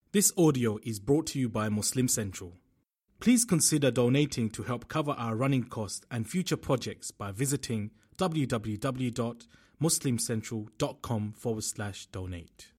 This audio is brought to you by Muslim Central. Please consider donating to help cover our running costs and future projects by visiting www.muslimcentral.com/donate.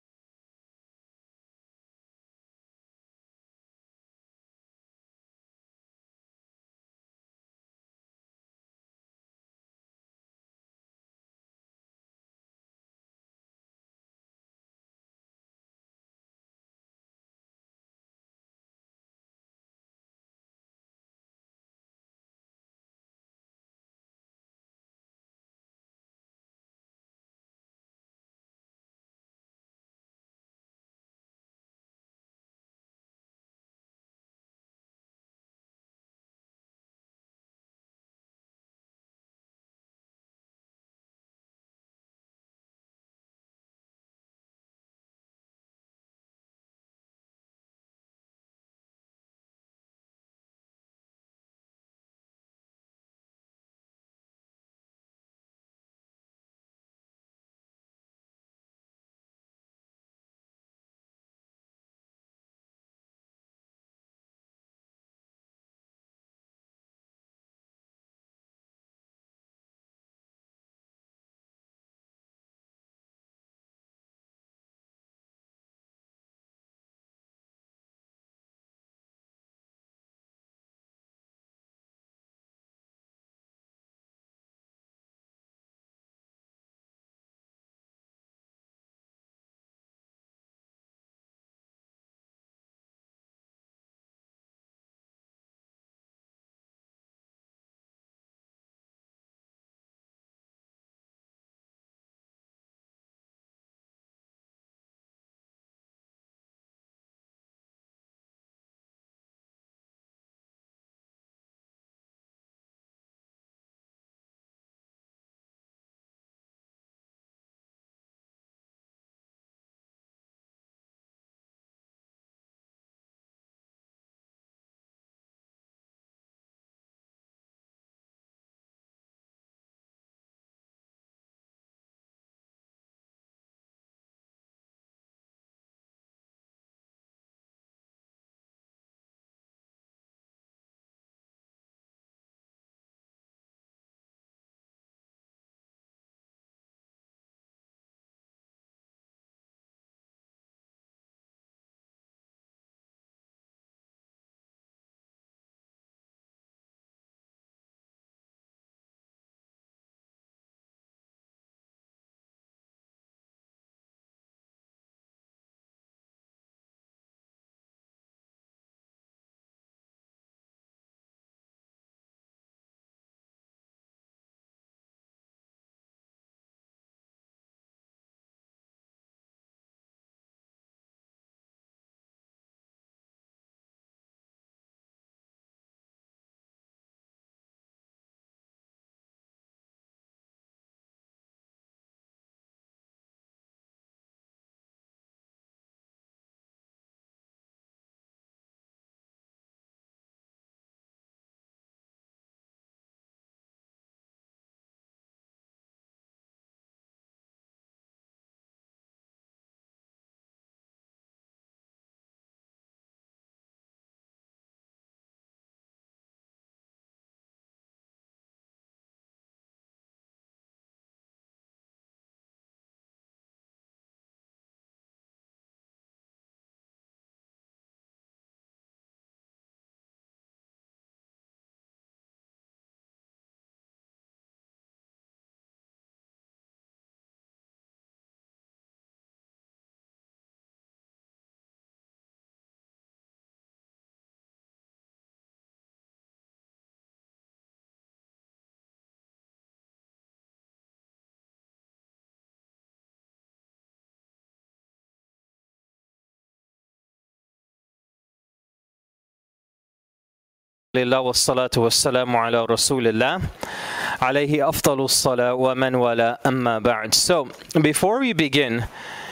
Alhamdulillah wassalatu wassalamu ala rasulillah alayhi afdalus salat wa man wala amma ba'd. So before we begin,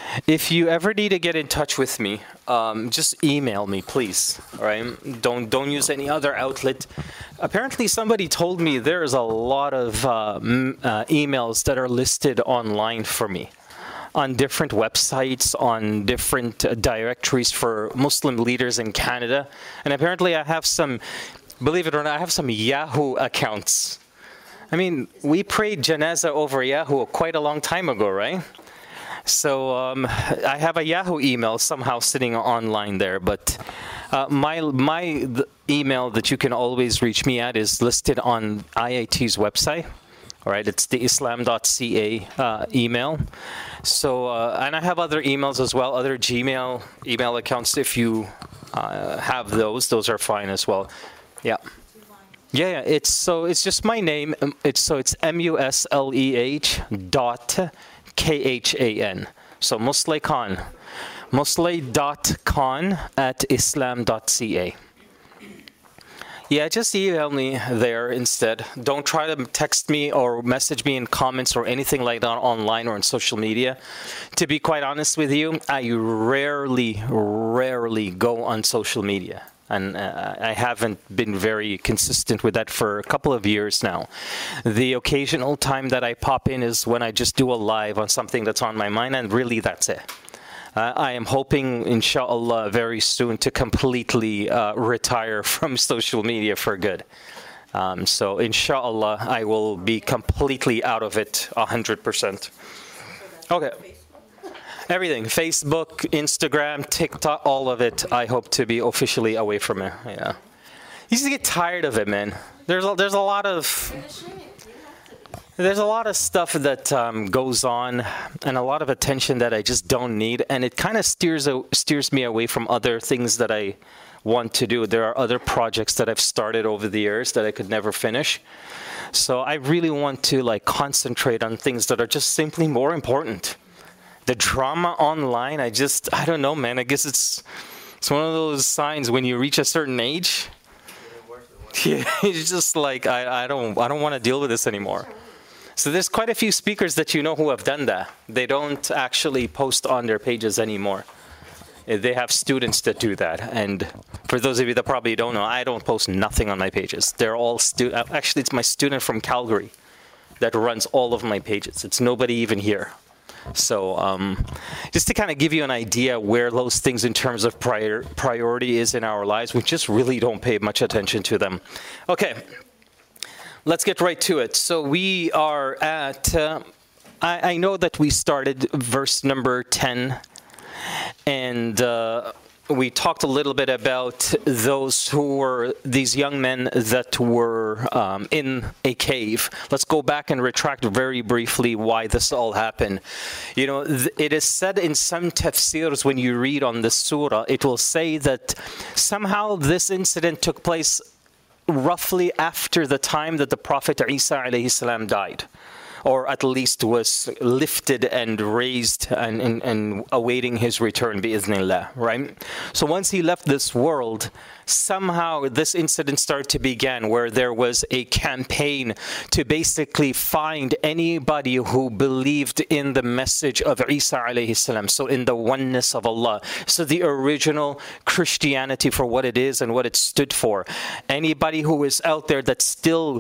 if you ever need to get in touch with me, just email me, please. All right? Don't use any other outlet. Apparently, somebody told me there's a lot of emails that are listed online for me. on different websites, on different directories for Muslim leaders in Canada. And apparently I have some, believe it or not, I have some Yahoo accounts. I mean, we prayed janazah over Yahoo quite a long time ago, right? So I have a Yahoo email somehow sitting online there, but the email that you can always reach me at is listed on IIT's website. All right, it's the islam.ca email. So, and I have other emails as well, other Gmail email accounts. If you have those are fine as well. Yeah. Yeah, it's just my name. It's musleh.khan. So Musleh Khan. musleh.khan@islam.ca. Yeah, just email me there instead. Don't try to text me or message me in comments or anything like that online or on social media. To be quite honest with you, I rarely go on social media. And I haven't been very consistent with that for a couple of years now. The occasional time that I pop in is when I just do a live on something that's on my mind, and really that's it. I am hoping, inshallah, very soon to completely retire from social media for good. So, inshallah, I will be completely out of it 100%. Okay. Everything, Facebook, Instagram, TikTok, all of it, I hope to be officially away from it. Yeah. You just get tired of it, man. There's a lot of stuff that goes on and a lot of attention that I just don't need, and it kind of steers me away from other things that I want to do. There are other projects that I've started over the years that I could never finish. So I really want to concentrate on things that are just simply more important. The drama online, I don't know, man. I guess it's one of those signs when you reach a certain age. Yeah, it's just like I don't want to deal with this anymore. So there's quite a few speakers that you know who have done that. They don't actually post on their pages anymore. They have students that do that. And for those of you that probably don't know, I don't post nothing on my pages. They're all actually, it's my student from Calgary that runs all of my pages. It's nobody even here. So just to kind of give you an idea where those things in terms of priority is in our lives, we just really don't pay much attention to them. Okay, let's get right to it. So we are at, I know that we started verse number 10, and we talked a little bit about those who were these young men that were in a cave. Let's go back and retract very briefly why this all happened. You know, it is said in some tafsirs when you read on the surah, it will say that somehow this incident took place roughly after the time that the Prophet Isa alayhi salam died, or at least was lifted and raised and awaiting his return, bi'idhnillah, right? So once he left this world, somehow this incident started to begin where there was a campaign to basically find anybody who believed in the message of Isa alayhi salam, so in the oneness of Allah, so the original Christianity for what it is and what it stood for. Anybody who is out there that still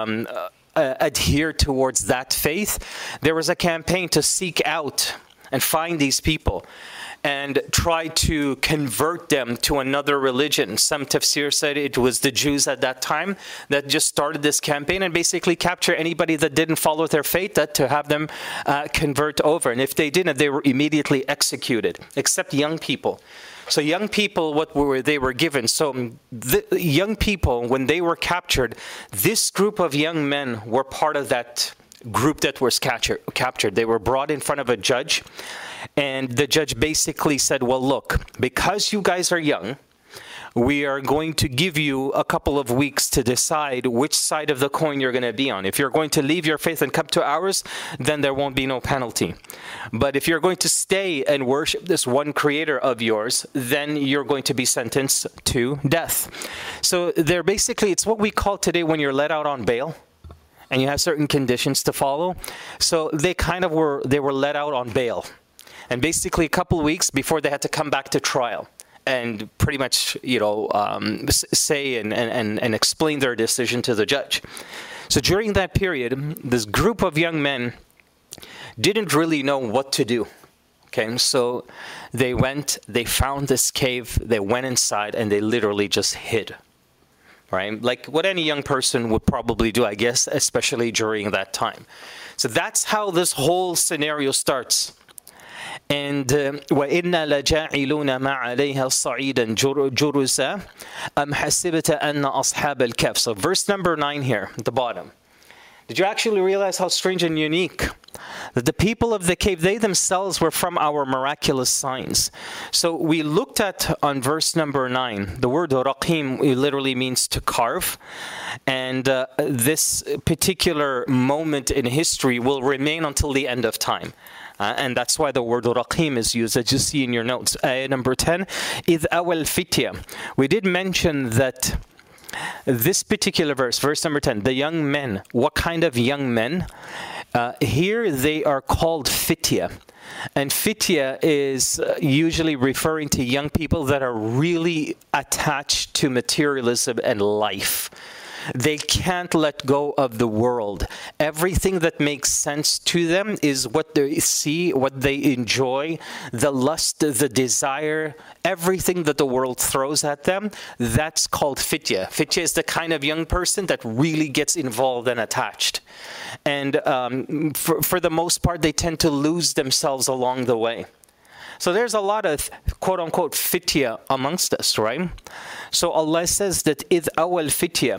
adhere towards that faith, there was a campaign to seek out and find these people and try to convert them to another religion. Some tafsir said it was the Jews at that time that just started this campaign and basically capture anybody that didn't follow their faith, that to have them convert over. And if they didn't, they were immediately executed, except young people. So young people, they were given? So the young people, when they were captured, this group of young men were part of that group that was captured. They were brought in front of a judge, and the judge basically said, well, look, because you guys are young, we are going to give you a couple of weeks to decide which side of the coin you're going to be on. If you're going to leave your faith and come to ours, then there won't be no penalty. But if you're going to stay and worship this one creator of yours, then you're going to be sentenced to death. So they're basically, it's what we call today when you're let out on bail and you have certain conditions to follow. So they were let out on bail. And basically a couple of weeks before they had to come back to trial and pretty much, say and explain their decision to the judge. So during that period, this group of young men didn't really know what to do. Okay, so they went, they found this cave, they went inside, and they literally just hid. Right? Like what any young person would probably do, I guess, especially during that time. So that's how this whole scenario starts. And وَإِنَّا لَجَاعِلُونَ مَا عَلَيْهَا صَعِيدًا جُرُزًا أَمْ حَسِبْتَ أَنَّ أَصْحَابَ الْكَهْفِ. So verse number 9 here, at the bottom. Did you actually realize how strange and unique that the people of the cave, they themselves were from our miraculous signs? So we looked at on verse number 9, the word raqim literally means to carve. And this particular moment in history will remain until the end of time. And that's why the word raqim is used, as you see in your notes. Ayah number 10, إِذْ أَوَى الْفِتْيَةِ. We did mention that this particular verse number 10, the young men. What kind of young men? Here they are called fitya. And fitya is usually referring to young people that are really attached to materialism and life. They can't let go of the world. Everything that makes sense to them is what they see, what they enjoy, the lust, the desire, everything that the world throws at them. That's called fitya. Fitya is the kind of young person that really gets involved and attached. And for the most part, they tend to lose themselves along the way. So there's a lot of quote-unquote fitya amongst us, right? So Allah says that إِذْ أَوَى الْفِتْيَةِ.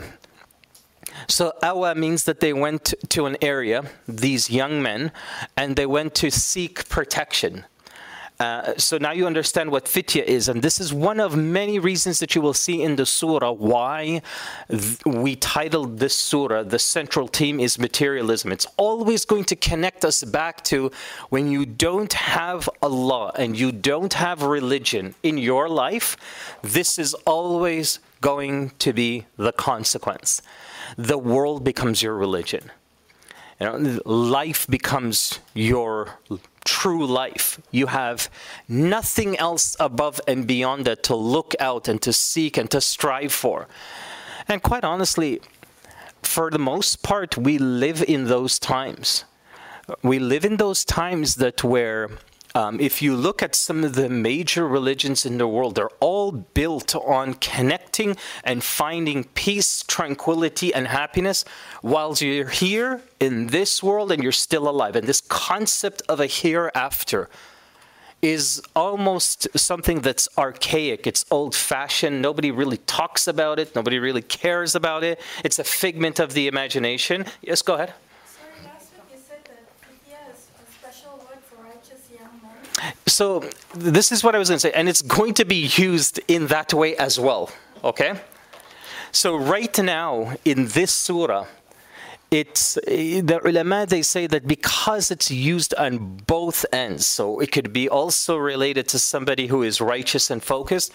So awa means that they went to an area, these young men, and they went to seek protection. So now you understand what fitya is, and this is one of many reasons that you will see in the surah why we titled this surah, the central theme is materialism. It's always going to connect us back to when you don't have Allah and you don't have religion in your life, this is always going to be the consequence. The world becomes your religion. You know, life becomes your true life. You have nothing else above and beyond that to look out and to seek and to strive for. And quite honestly, for the most part, we live in those times. We live in those times that where if you look at some of the major religions in the world, they're all built on connecting and finding peace, tranquility, and happiness while you're here in this world and you're still alive. And this concept of a hereafter is almost something that's archaic. It's old-fashioned. Nobody really talks about it. Nobody really cares about it. It's a figment of the imagination. Yes, go ahead. So this is what I was going to say, and it's going to be used in that way as well, okay? So right now, in this surah, it's the ulama, they say that because it's used on both ends, so it could be also related to somebody who is righteous and focused,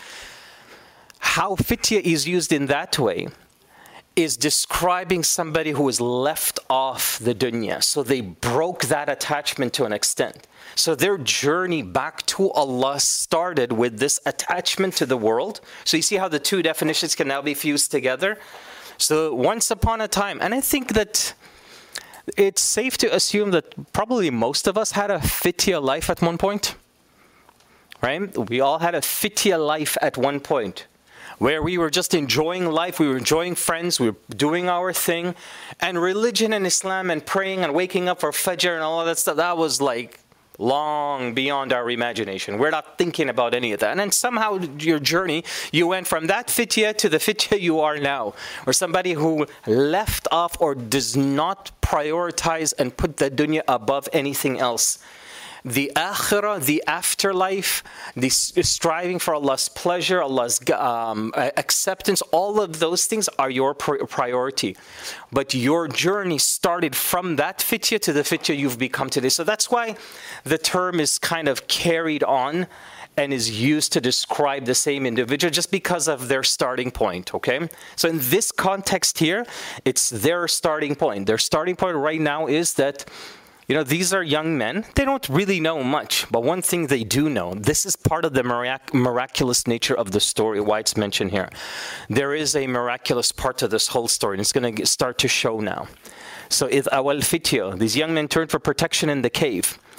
how fitya is used in that way is describing somebody who is left off the dunya. So they broke that attachment to an extent. So their journey back to Allah started with this attachment to the world. So you see how the two definitions can now be fused together? So once upon a time, and I think that it's safe to assume that probably most of us had a fitya life at one point, right? We all had a fitya life at one point, where we were just enjoying life, we were enjoying friends, we were doing our thing, and religion and Islam and praying and waking up for Fajr and all of that stuff, that was like long beyond our imagination. We're not thinking about any of that. And then somehow your journey, you went from that fitya to the fitya you are now, or somebody who left off or does not prioritize and put the dunya above anything else. The akhirah, the afterlife, the striving for Allah's pleasure, Allah's acceptance, all of those things are your priority. But your journey started from that fitya to the fitya you've become today. So that's why the term is kind of carried on and is used to describe the same individual just because of their starting point, okay? So in this context here, it's their starting point. Their starting point right now is that, you know, these are young men. They don't really know much, but one thing they do know, this is part of the miraculous nature of the story, why it's mentioned here. There is a miraculous part to this whole story, and it's going to start to show now. So, إِذْ أَوَى الْفِتْيَةُ, these young men turned for protection in the cave.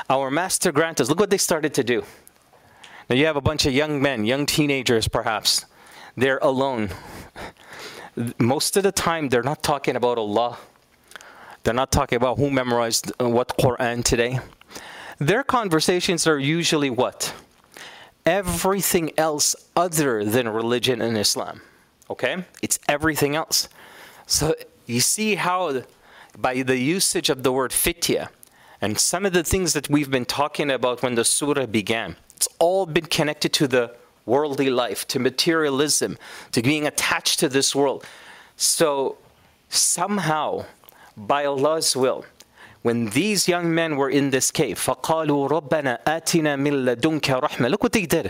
Our Master grant us. Look what they started to do. Now you have a bunch of young men, young teenagers perhaps. They're alone. Most of the time, they're not talking about Allah. They're not talking about who memorized what Quran today. Their conversations are usually what? Everything else other than religion and Islam. Okay? It's everything else. So you see how by the usage of the word fitya and some of the things that we've been talking about when the surah began, it's all been connected to the worldly life, to materialism, to being attached to this world. So somehow, by Allah's will, when these young men were in this cave, فَقَالُوا رَبَّنَا آتِنَا مِن لَدُنْكَ رَحْمَةً. Look what they did.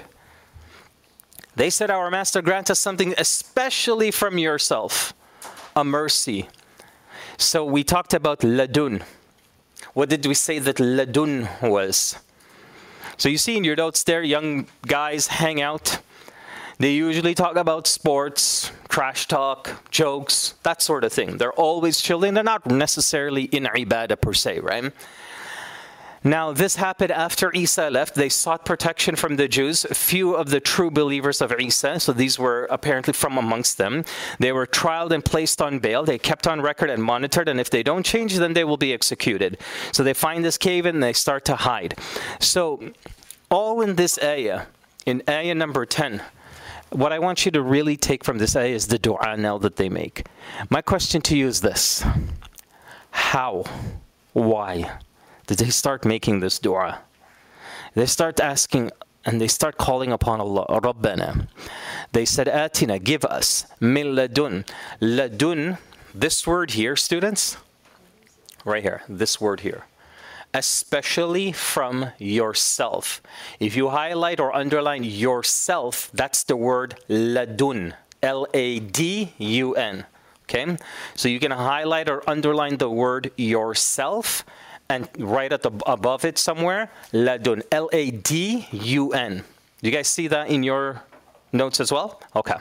They said, our Master, grant us something especially from yourself, a mercy. So we talked about ladun. What did we say that ladun was? So you see in your notes there, young guys hang out. They usually talk about sports, trash talk, jokes, that sort of thing. They're always chilling. They're not necessarily in ibadah per se, right? Now, this happened after Isa left. They sought protection from the Jews. Few of the true believers of Isa, so these were apparently from amongst them, they were trialed and placed on bail. They kept on record and monitored, and if they don't change, then they will be executed. So they find this cave and they start to hide. So, all in this ayah, in ayah number 10, what I want you to really take from this ayah is the dua now that they make. My question to you is this. How? Why did they start making this dua? They start asking and they start calling upon Allah, Rabbana. They said, Atina, give us, min ladun. Ladun, this word here, students, right here, this word here. Especially from yourself. If you highlight or underline yourself, that's the word ladun, L-A-D-U-N. Okay? So you can highlight or underline the word yourself and right at the above it somewhere, ladun, L-A-D-U-N. Do you guys see that in your notes as well? Okay.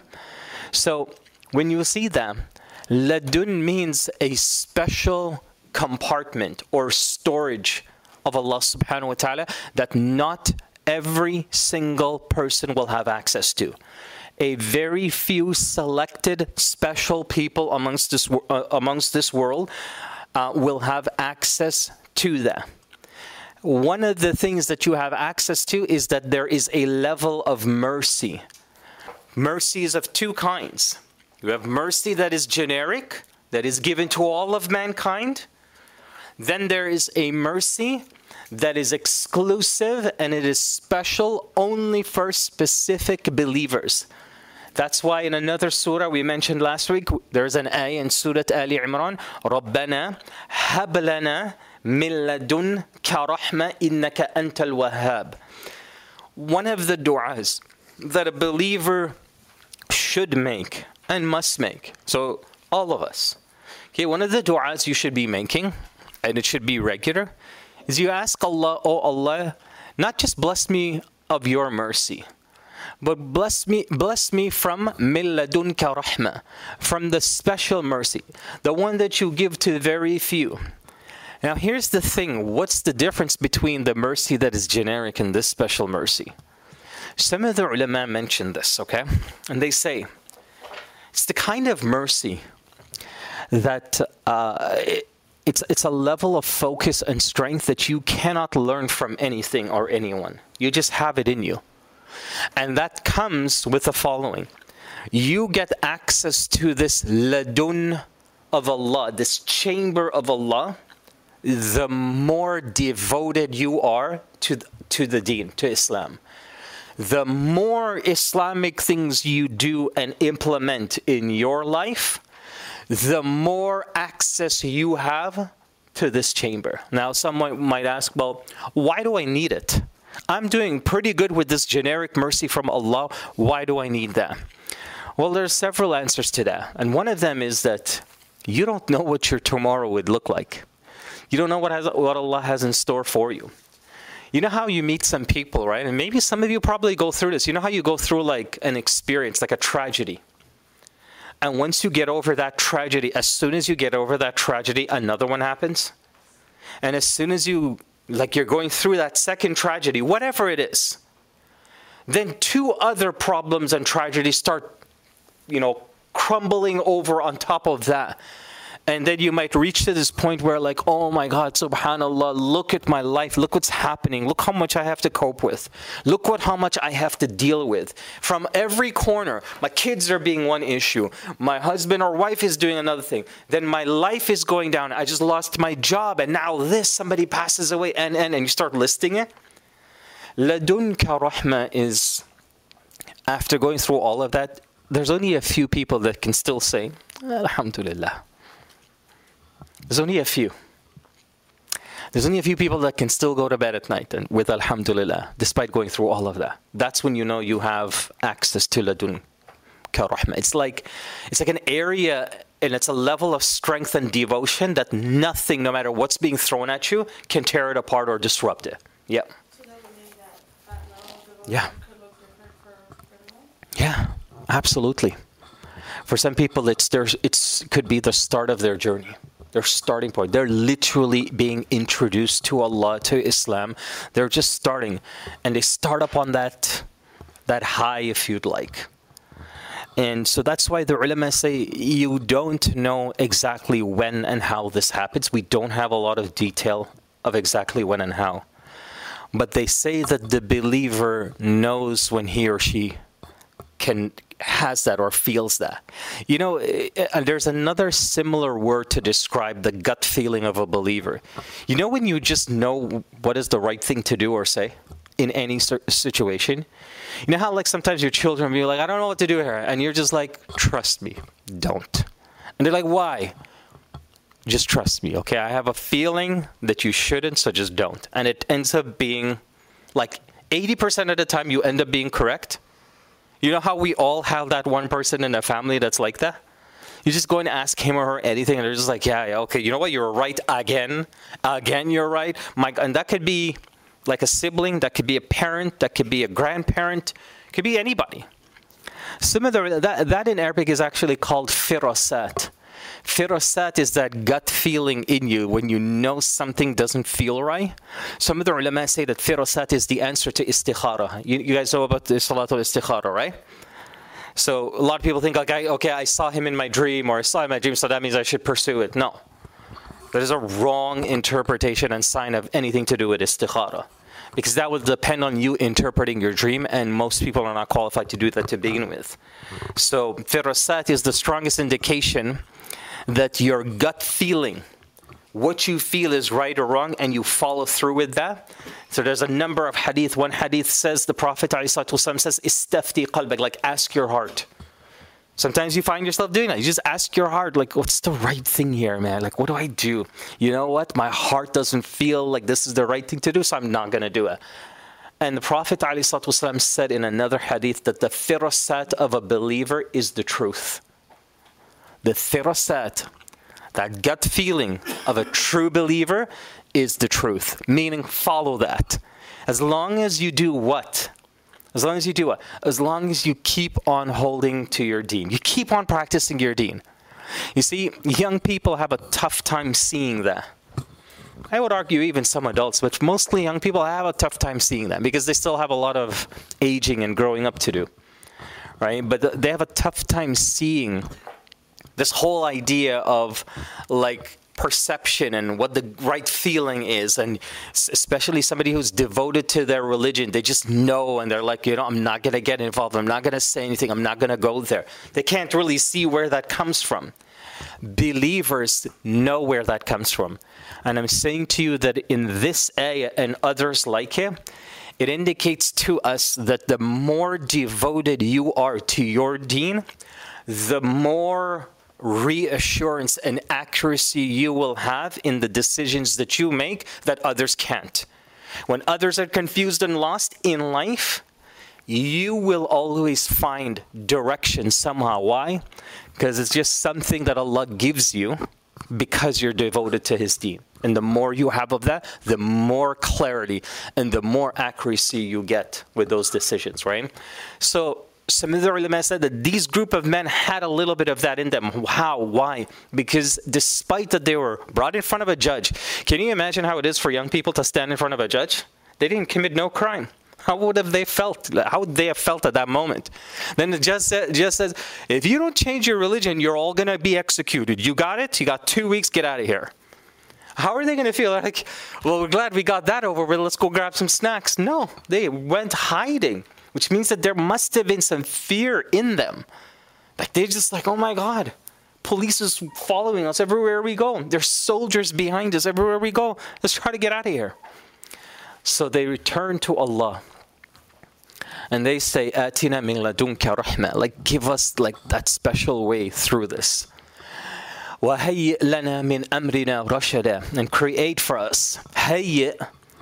So when you see that, ladun means a special compartment or storage of Allah subhanahu wa ta'ala that not every single person will have access to. A very few selected special people amongst this world will have access to that. One of the things that you have access to is that there is a level of mercy. Mercy is of two kinds. You have mercy that is generic, that is given to all of mankind. Then there is a mercy that is exclusive and it is special only for specific believers. That's why in another surah we mentioned last week, there's an ayah in Surah Ali Imran, رَبَّنَا هَبْ لَنَا مِن لَدُنْكَ رَحْمَةً إِنَّكَ أَنْتَ الْوَهَّابُ. One of the du'as that a believer should make and must make, so all of us, okay, one of the du'as you should be making, and it should be regular, is you ask Allah, oh Allah, not just bless me of your mercy, but bless me from min ladunka rahma, from the special mercy, the one that you give to very few. Now here's the thing, what's the difference between the mercy that is generic and this special mercy? Some of the ulama mention this, okay? And they say, it's the kind of mercy that it's a level of focus and strength that you cannot learn from anything or anyone. You just have it in you. And that comes with the following. You get access to this ladun of Allah, this chamber of Allah, the more devoted you are to the deen, to Islam. The more Islamic things you do and implement in your life, the more access you have to this chamber. Now, someone might ask, well, why do I need it? I'm doing pretty good with this generic mercy from Allah. Why do I need that? Well, there's several answers to that. And one of them is that you don't know what your tomorrow would look like. You don't know what Allah has in store for you. You know how you meet some people, right? And maybe some of you probably go through this. You know how you go through like an experience, like a tragedy. And once you get over that tragedy, as soon as you get over that tragedy, another one happens. And as soon as you like you're going through that second tragedy, whatever it is, then two other problems and tragedies start, crumbling over on top of that. And then you might reach to this point where like, oh my God, subhanAllah, look at my life. Look what's happening. Look how much I have to cope with. Look how much I have to deal with. From every corner, my kids are being one issue. My husband or wife is doing another thing. Then my life is going down. I just lost my job. And now somebody passes away. And you start listing it. Ladunka rahma is, after going through all of that, there's only a few people that can still say, Alhamdulillah. There's only a few. There's only a few people that can still go to bed at night and with Alhamdulillah, despite going through all of that. That's when you know you have access to Ladun ka Rahma. It's like an area and it's a level of strength and devotion that nothing, no matter what's being thrown at you, can tear it apart or disrupt it. Yeah. So that would mean that level of devotion Yeah. could look different for everyone? Yeah, absolutely. For some people, it could be the start of their journey. Their starting point. They're literally being introduced to Allah, to Islam. They're just starting. And they start up on that high, if you'd like. And so that's why the ulama say you don't know exactly when and how this happens. We don't have a lot of detail of exactly when and how. But they say that the believer knows when he or she has that or feels that. There's another similar word to describe the gut feeling of a believer. When you just know what is the right thing to do or say in any situation? You know how like sometimes your children will be like, I don't know what to do here. And you're just like, trust me, don't. And they're like, why? Just trust me, okay? I have a feeling that you shouldn't, so just don't. And it ends up being like 80% of the time you end up being correct. You know how we all have that one person in a family that's like that? You just go and ask him or her anything, and they're just like, yeah, okay, you know what? You're right again. Again, you're right. And that could be like a sibling, that could be a parent, that could be a grandparent, could be anybody. Similar, that in Arabic is actually called firasat. Firasat is that gut feeling in you when you know something doesn't feel right. Some of the ulama say that firasat is the answer to istikhara. You guys know about the salatul istikhara, right? So a lot of people think like, I saw him in my dream, or I saw him in my dream, so that means I should pursue it. No. That is a wrong interpretation and sign of anything to do with istikhara. Because that would depend on you interpreting your dream, and most people are not qualified to do that to begin with. So firasat is the strongest indication that your gut feeling, what you feel is right or wrong, and you follow through with that. So there's a number of hadith. One hadith says, the Prophet ﷺ says, istafti qalbak, like ask your heart. Sometimes you find yourself doing that. You just ask your heart, like, what's the right thing here, man? Like, what do I do? You know what? My heart doesn't feel like this is the right thing to do, so I'm not going to do it. And the Prophet ﷺ said in another hadith that the firasat of a believer is the truth. The firasat, that gut feeling of a true believer is the truth. Meaning, follow that. As long as you do what? As long as you do what? As long as you keep on holding to your deen. You keep on practicing your deen. You see, young people have a tough time seeing that. I would argue even some adults, but mostly young people have a tough time seeing that because they still have a lot of aging and growing up to do. Right? But they have a tough time seeing this whole idea of like perception and what the right feeling is, and especially somebody who's devoted to their religion, they just know, and they're like, I'm not going to get involved, I'm not going to say anything, I'm not going to go there. They can't really see where that comes from. Believers know where that comes from. And I'm saying to you that in this ayah and others like it indicates to us that the more devoted you are to your deen, the more reassurance and accuracy you will have in the decisions that you make that others can't. When others are confused and lost in life, you will always find direction somehow. Why? Because it's just something that Allah gives you because you're devoted to His deen. And the more you have of that, the more clarity and the more accuracy you get with those decisions, right? So some of the ulama said that these group of men had a little bit of that in them. How? Why? Because despite that they were brought in front of a judge, can you imagine how it is for young people to stand in front of a judge? They didn't commit no crime. How would they have felt at that moment? Then it just says, if you don't change your religion, you're all going to be executed. You got it? You got 2 weeks, get out of here. How are they going to feel? Like, well, we're glad we got that over with. Let's go grab some snacks. No, they went hiding, which means that there must have been some fear in them. Like, they're just like, oh my God, police is following us everywhere we go. There's soldiers behind us everywhere we go. Let's try to get out of here. So they return to Allah. And they say, Atina min ladunka rahma. Like, give us like that special way through this. وَهَيِّئْ لَنَا مِنْ أَمْرِنَا رَشَدًا. And create for us. Hayy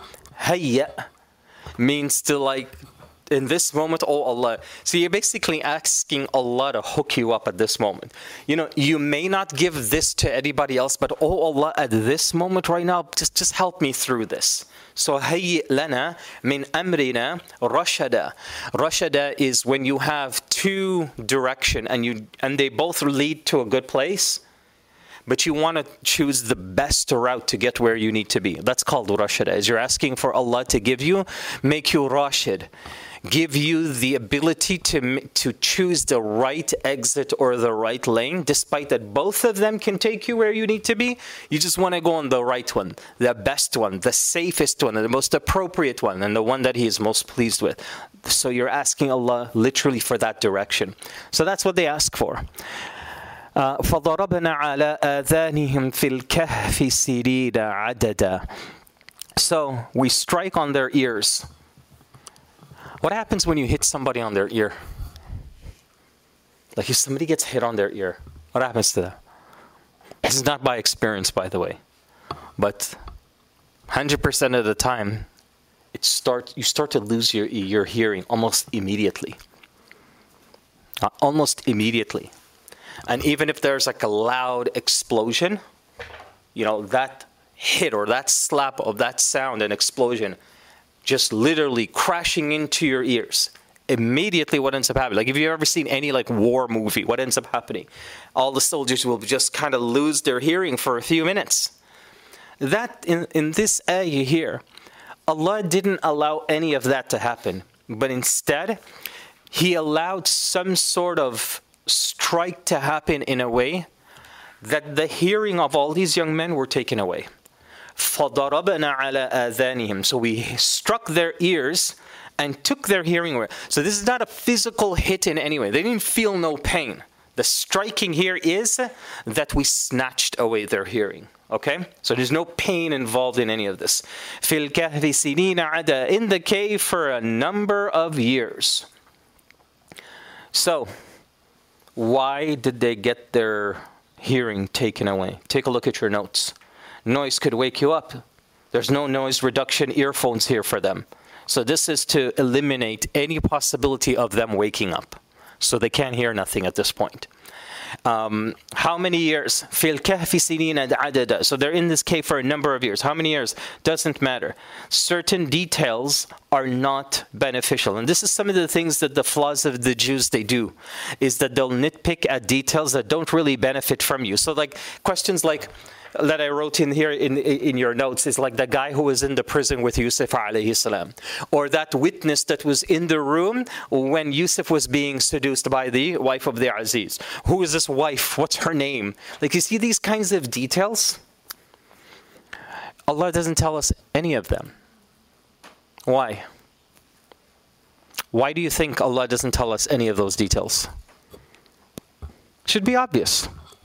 means to, like, in this moment, oh Allah. So you're basically asking Allah to hook you up at this moment. You know, you may not give this to anybody else, but oh Allah, at this moment right now, just help me through this. So hayy lana min amrina rashada. Rashada is when you have two direction and they both lead to a good place, but you want to choose the best route to get where you need to be. That's called rashada. As you're asking for Allah to make you rashid. Give you the ability to choose the right exit or the right lane, despite that both of them can take you where you need to be. You just want to go on the right one, the best one, the safest one, and the most appropriate one, and the one that He is most pleased with. So you're asking Allah literally for that direction. So that's what they ask for. فَضَرَبْنَا عَلَىٰ آذَانِهِمْ فِي الْكَهْفِ سِنِينَ عَدَدًا. So we strike on their ears. What happens when you hit somebody on their ear? Like if somebody gets hit on their ear, what happens to them? This is not by experience, by the way. But 100% of the time, you start to lose your hearing almost immediately. Almost immediately. And even if there's like a loud explosion, you know, that hit or that slap of that sound and explosion just literally crashing into your ears. Immediately what ends up happening, like if you've ever seen any like war movie, what ends up happening? All the soldiers will just kind of lose their hearing for a few minutes. That, in this ayah here, Allah didn't allow any of that to happen. But instead, He allowed some sort of strike to happen in a way that the hearing of all these young men were taken away. فَضَرَبْنَا عَلَىٰ آذَانِهِمْ. So we struck their ears and took their hearing away. So this is not a physical hit in any way. They didn't feel no pain. The striking here is that we snatched away their hearing. Okay? So there's no pain involved in any of this. فِي الْكَهْفِ سِنِينَ عَدَى. In the cave for a number of years. So, why did they get their hearing taken away? Take a look at your notes. Noise could wake you up. There's no noise reduction earphones here for them. So this is to eliminate any possibility of them waking up. So they can't hear nothing at this point. How many years? فِي الْكَهْفِ سِنِينَ عَدَدًا. So they're in this cave for a number of years. How many years? Doesn't matter. Certain details are not beneficial. And this is some of the things that the flaws of the Jews, they do, is that they'll nitpick at details that don't really benefit from you. So like questions like, that I wrote in here in your notes is like the guy who was in the prison with Yusuf alayhi salam, or that witness that was in the room when Yusuf was being seduced by the wife of the Aziz. Who is this wife? What's her name? Like, you see these kinds of details? Allah doesn't tell us any of them. Why? Why do you think Allah doesn't tell us any of those details? Should be obvious.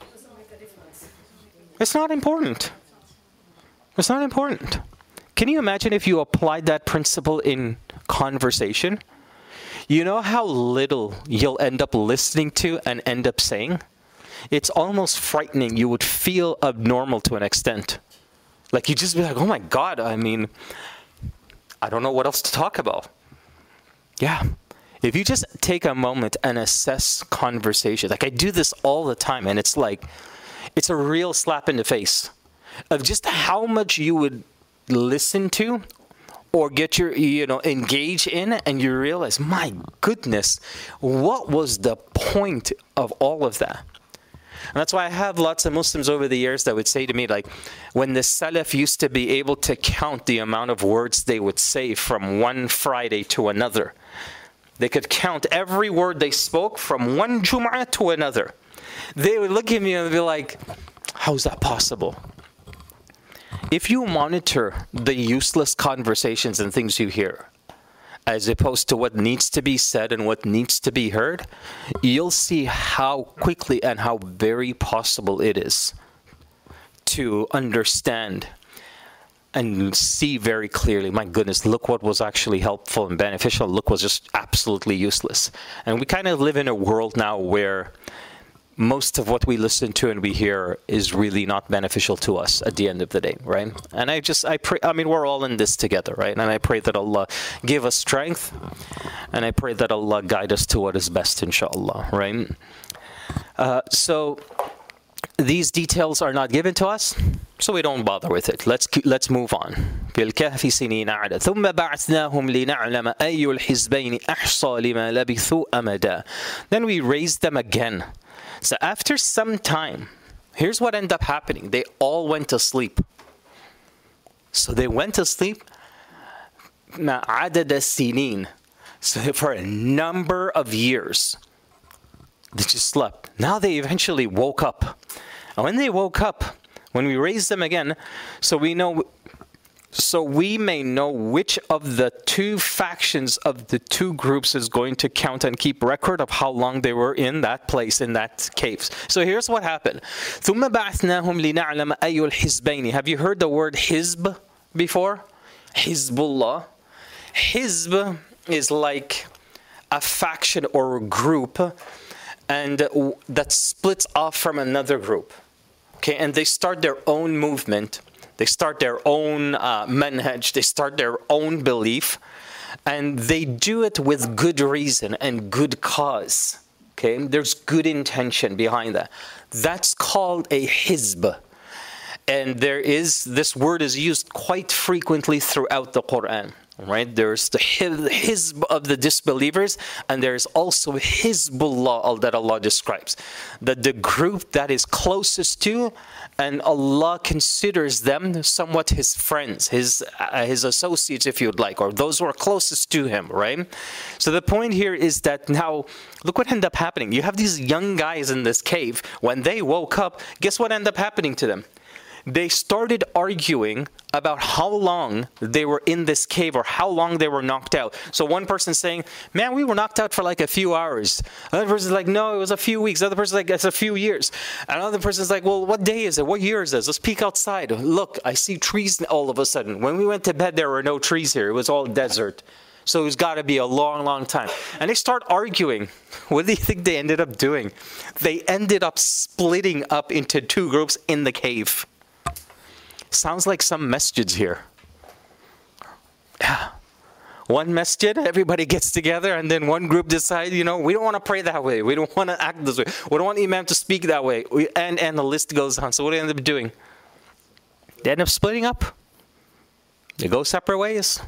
It's not important. It's not important. Can you imagine if you applied that principle in conversation? You know how little you'll end up listening to and end up saying? It's almost frightening. You would feel abnormal to an extent. Like you'd just be like, oh my God, I mean, I don't know what else to talk about. Yeah. If you just take a moment and assess conversation, like I do this all the time, and it's like, it's a real slap in the face of just how much you would listen to or get your, engage in, and you realize, my goodness, what was the point of all of that? And that's why I have lots of Muslims over the years that would say to me, like, when the Salaf used to be able to count the amount of words they would say from one Friday to another, they could count every word they spoke from one Jum'ah to another. They would look at me and be like, how's that possible? If you monitor the useless conversations and things you hear, as opposed to what needs to be said and what needs to be heard, you'll see how quickly and how very possible it is to understand and see very clearly, my goodness, look what was actually helpful and beneficial, look what was just absolutely useless. And we kind of live in a world now where most of what we listen to and we hear is really not beneficial to us at the end of the day, right? And I pray, we're all in this together, right? And I pray that Allah give us strength, and I pray that Allah guide us to what is best, inshallah, right? So these details are not given to us, so we don't bother with it. Let's move on. في الكهف سنين عدد ثم بعثناهم لنعلم أي الحزبين أحصى لما لبثوا أمدا. Then we raised them again. So after some time, here's what ended up happening. They all went to sleep. So they went to sleep. عدد السنين. So for a number of years, they just slept. Now they eventually woke up. And when they woke up, when we raised them again, so we may know which of the two factions of the two groups is going to count and keep record of how long they were in that place, in that caves. So here's what happened. ثُمَّ بَعَثْنَاهُمْ لِنَعْلَمَ أَيُّ الْحِزْبَيْنِ. Have you heard the word Hizb before? Hizbullah. Hizb is like a faction or a group, and that splits off from another group. Okay, and they start their own movement. They start their own manhaj, they start their own belief, and they do it with good reason and good cause. Okay, there's good intention behind that. That's called a hizb. And this word is used quite frequently throughout the Quran. Right? There's the hizb of the disbelievers, and there's also Hizbullah that Allah describes. That the group that is closest to, and Allah considers them somewhat His friends, His associates, if you'd like, or those who are closest to Him, right? So the point here is that now, look what ended up happening. You have these young guys in this cave. When they woke up, guess what ended up happening to them? They started arguing about how long they were in this cave or how long they were knocked out. So one person's saying, man, we were knocked out for like a few hours. Another person's like, no, it was a few weeks. Another person's like, it's a few years. Another person's like, well, what day is it? What year is this? Let's peek outside. Look, I see trees all of a sudden. When we went to bed, there were no trees here. It was all desert. So it's got to be a long, long time. And they start arguing. What do you think they ended up doing? They ended up splitting up into two groups in the cave. Sounds like some masjids here. Yeah. One masjid, everybody gets together, and then one group decides, we don't want to pray that way. We don't want to act this way. We don't want Imam to speak that way. And the list goes on. So what do they end up doing? They end up splitting up. They go separate ways.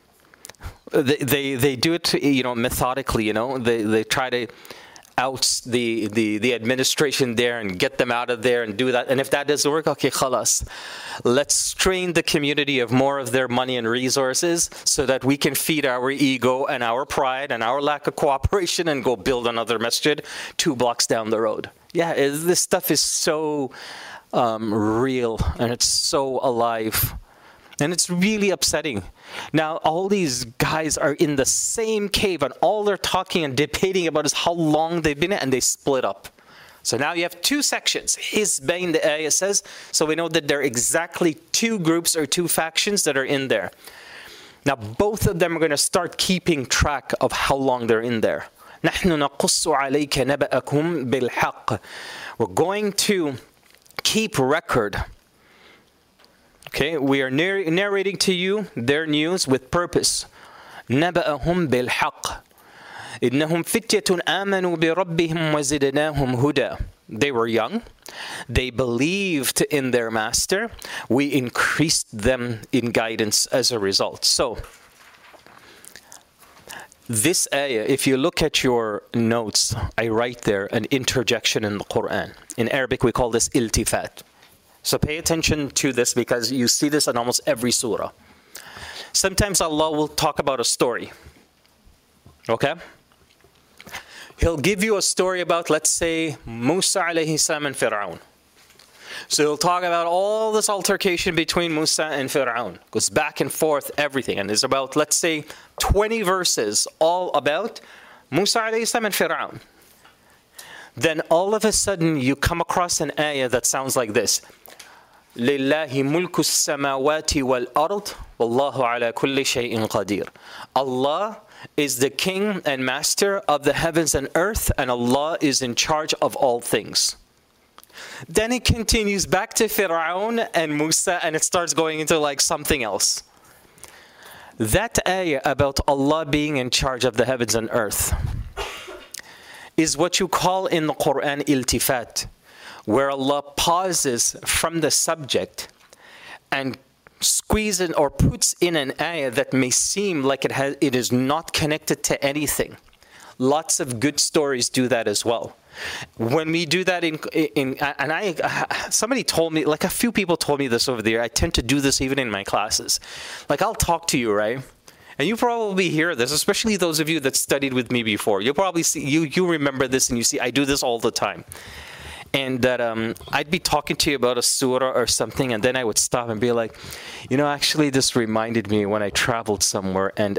They do it, methodically. They try to out the administration there and get them out of there and do that. And if that doesn't work, okay, khalas. Let's strain the community of more of their money and resources so that we can feed our ego and our pride and our lack of cooperation and go build another masjid 2 blocks down the road. Yeah, this stuff is so real, and it's so alive. And it's really upsetting. Now, all these guys are in the same cave, and all they're talking and debating about is how long they've been in, and they split up. So now you have 2 sections. Hizbayn, the ayah says. So we know that there are exactly 2 groups or 2 factions that are in there. Now, both of them are going to start keeping track of how long they're in there. نَحْنُ نَقُصُّ عَلَيْكَ نَبَأَكُمْ بِالْحَقِّ. We're going to keep record. Okay, we are narrating to you their news with purpose. نَبَأَهُمْ بِالْحَقِّ إِنَّهُمْ فِتْيَةٌ آمَنُوا بِرَبِّهِمْ وَزِدْنَاهُمْ هُدًى. They were young. They believed in their master. We increased them in guidance as a result. So, This ayah, if you look at your notes, I write there an interjection in the Quran. In Arabic, we call this iltifat. So pay attention to this because you see this in almost every surah. Sometimes Allah will talk about a story. Okay? He'll give you a story about, let's say, Musa alayhi salam and Fir'aun. So he'll talk about all this altercation between Musa and Fir'aun. Goes back and forth, everything. And it's about, let's say, 20 verses all about Musa alayhi salam and Fir'aun. Then all of a sudden you come across an ayah that sounds like this. لِلَّهِ مُلْكُ السَّمَاوَاتِ وَالْأَرْضِ وَاللَّهُ عَلَى كُلِّ شَيْءٍ قَدِيرٌ. Allah is the king and master of the heavens and earth, and Allah is in charge of all things. Then it continues back to Fir'aun and Musa, and it starts going into like something else. That ayah about Allah being in charge of the heavens and earth is what you call in the Quran iltifat, where Allah pauses from the subject and squeezes or puts in an ayah that may seem like it is not connected to anything. Lots of good stories do that as well. When we do that somebody told me, like a few people told me this over the year, I tend to do this even in my classes. Like I'll talk to you, right? And you probably hear this, especially those of you that studied with me before. You'll probably see, you remember this and you see, I do this all the time. And that I'd be talking to you about a surah or something, and then I would stop and be like, actually this reminded me when I traveled somewhere, and.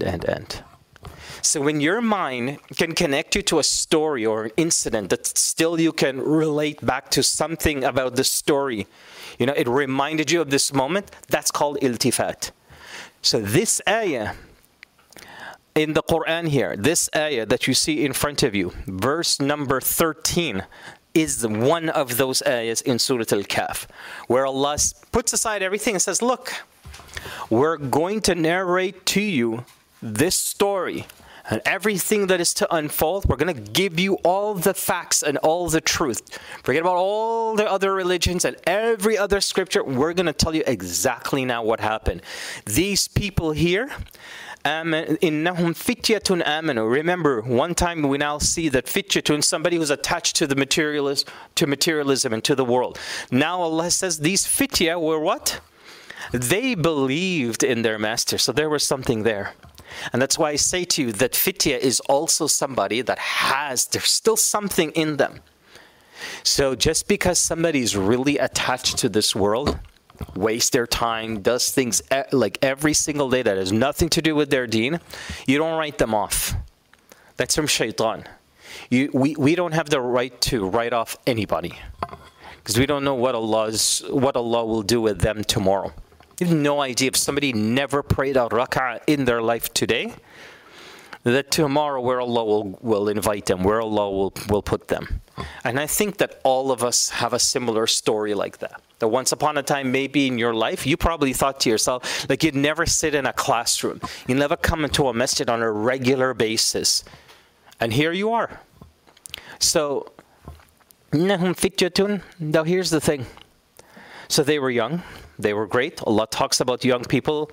So when your mind can connect you to a story or an incident that still you can relate back to something about the story, it reminded you of this moment, that's called iltifat. So this ayah in the Quran here, this ayah that you see in front of you, verse number 13, is one of those ayahs in Surah Al-Kahf, where Allah puts aside everything and says, look, we're going to narrate to you this story and everything that is to unfold. We're going to give you all the facts and all the truth. Forget about all the other religions and every other scripture. We're going to tell you exactly now what happened. These people here, إِنَّهُمْ فِتْيَةٌ آمَنُوا. Remember, one time we now see that fityatun, somebody who's attached to the materialism and to the world. Now Allah says these fitya were what? They believed in their master. So there was something there. And that's why I say to you that fitya is also somebody that there's still something in them. So just because somebody's really attached to this world, wastes their time, does things like every single day that has nothing to do with their deen, you don't write them off. That's from shaitan. We don't have the right to write off anybody because we don't know what Allah will do with them tomorrow. You have no idea if somebody never prayed out rak'ah in their life today, that tomorrow where Allah will invite them, where Allah will put them. And I think that all of us have a similar story like that. That once upon a time, maybe in your life, you probably thought to yourself, like you'd never sit in a classroom. You never come into a masjid on a regular basis. And here you are. So, إِنَّهُمْ فِتْيَةٌ. Now here's the thing. So they were young. They were great. Allah talks about young people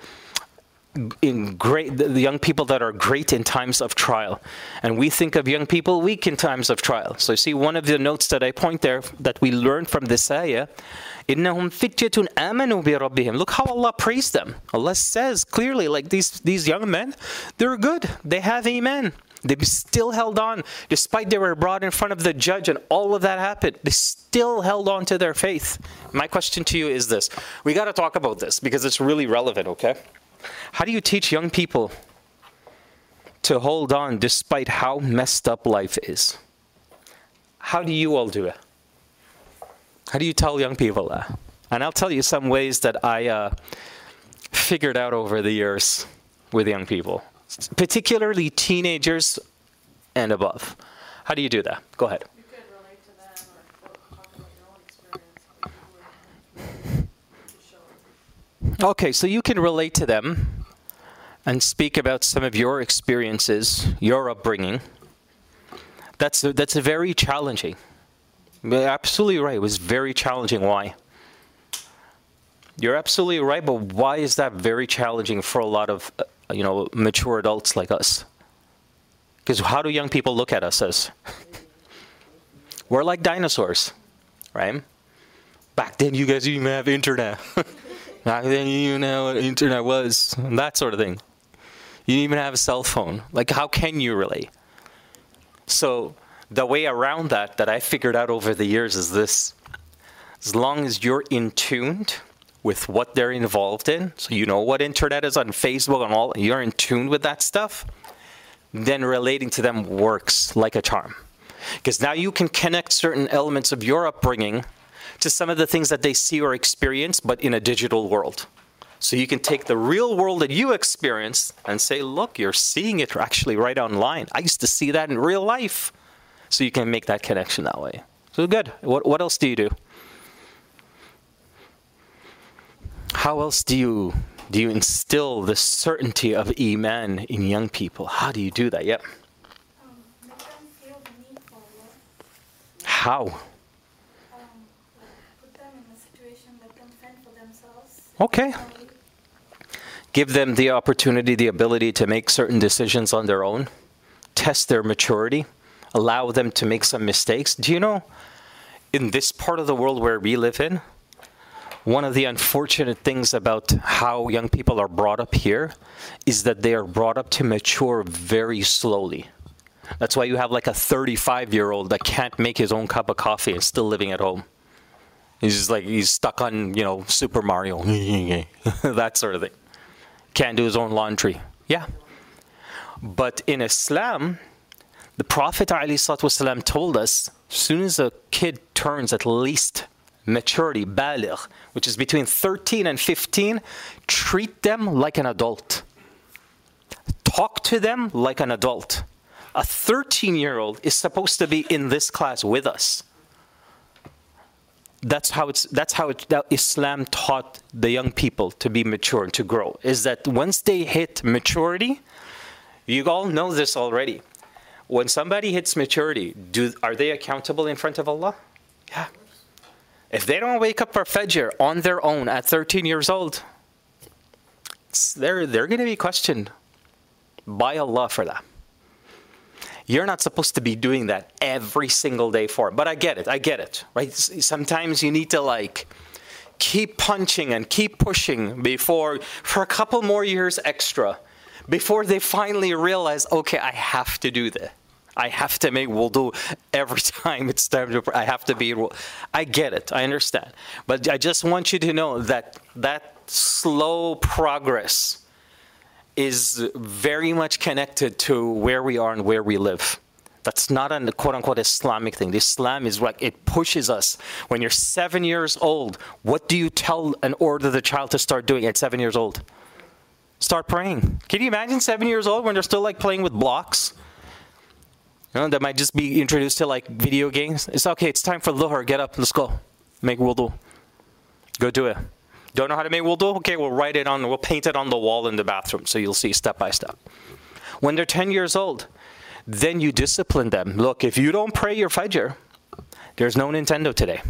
the young people that are great in times of trial. And we think of young people weak in times of trial. So you see one of the notes that I point there that we learned from this ayah, إِنَّهُمْ فِتْيَةٌ آمَنُوا بِرَبِّهِمْ. Look how Allah praised them. Allah says clearly, like these young men, they're good. They have iman. They still held on, despite they were brought in front of the judge and all of that happened. They still held on to their faith. My question to you is this. We got to talk about this because it's really relevant, okay? How do you teach young people to hold on despite how messed up life is? How do you all do it? How do you tell young people that? And I'll tell you some ways that I figured out over the years with young people, particularly teenagers and above. How do you do that? Go ahead. You could relate to them or talk about your own experience. To show them. Okay, so you can relate to them and speak about some of your experiences, your upbringing. That's very challenging. You're absolutely right. It was very challenging. Why? You're absolutely right, but why is that very challenging for a lot of mature adults like us? Because how do young people look at us as? We're like dinosaurs, right? Back then, you guys didn't even have internet. Back then, you didn't even know what internet was, and that sort of thing. You didn't even have a cell phone. Like, how can you really? So the way around that I figured out over the years is this. As long as you're in tuned with what they're involved in, so you know what internet is on Facebook and all, you're in tune with that stuff, then relating to them works like a charm. Because now you can connect certain elements of your upbringing to some of the things that they see or experience, but in a digital world. So you can take the real world that you experience and say, look, you're seeing it actually right online. I used to see that in real life. So you can make that connection that way. So good. What else do you do? How else do you instill the certainty of Iman in young people? How do you do that? Yep. Make them feel the need for love. How? Put them in a situation, let them fend for themselves. Okay. Give them the opportunity, the ability to make certain decisions on their own. Test their maturity. Allow them to make some mistakes. Do you know, in this part of the world where we live in, one of the unfortunate things about how young people are brought up here is that they are brought up to mature very slowly. That's why you have like a 35-year-old that can't make his own cup of coffee and still living at home. He's just like, he's stuck on, Super Mario. That sort of thing. Can't do his own laundry. Yeah. But in Islam, the Prophet ﷺ told us, as soon as a kid turns at least maturity, baligh, which is between 13 and 15, treat them like an adult. Talk to them like an adult. A 13-year-old is supposed to be in this class with us. That's how Islam taught the young people to be mature and to grow, is that once they hit maturity, you all know this already. When somebody hits maturity, are they accountable in front of Allah? Yeah. If they don't wake up for Fajr on their own at 13 years old, they're going to be questioned by Allah for that. You're not supposed to be doing that every single day for it. But I get it, right? Sometimes you need to keep punching and keep pushing for a couple more years extra before they finally realize, okay, I have to do this. I have to make wudu every time it's time to pray. I have to be. I get it. I understand. But I just want you to know that slow progress is very much connected to where we are and where we live. That's not a quote-unquote Islamic thing. Islam is like, it pushes us. When you're 7 years old, what do you tell and order the child to start doing at 7 years old? Start praying. Can you imagine 7 years old when they're still playing with blocks? They might just be introduced to video games. It's okay, it's time for Dhuhr. Get up, let's go. Make wudu. Go do it. Don't know how to make wudu? Okay, we'll paint it on the wall in the bathroom so you'll see step by step. When they're 10 years old, then you discipline them. Look, if you don't pray your Fajr, there's no Nintendo today.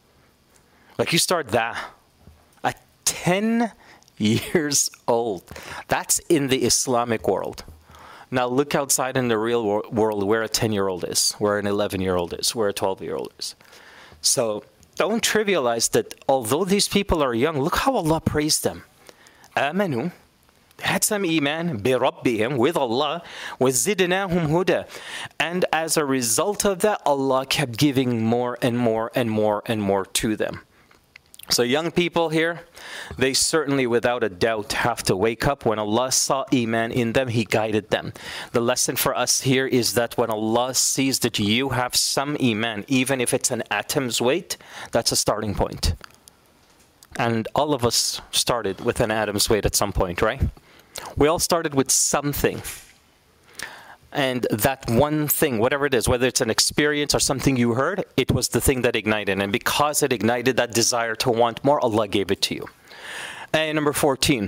You start that at 10 years old. That's in the Islamic world. Now look outside in the real world where a 10-year-old is, where an 11-year-old is, where a 12-year-old is. So don't trivialize that although these people are young, look how Allah praised them. Amanu, they had some iman, birabbihim, with Allah, وَزِدْنَاهُمْ huda. And as a result of that, Allah kept giving more and more and more and more to them. So young people here, they certainly without a doubt have to wake up. When Allah saw Iman in them, He guided them. The lesson for us here is that when Allah sees that you have some Iman, even if it's an atom's weight, that's a starting point. And all of us started with an atom's weight at some point, right? We all started with something. And that one thing, whatever it is, whether it's an experience or something you heard, it was the thing that ignited. And because it ignited that desire to want more, Allah gave it to you. Ayah number 14.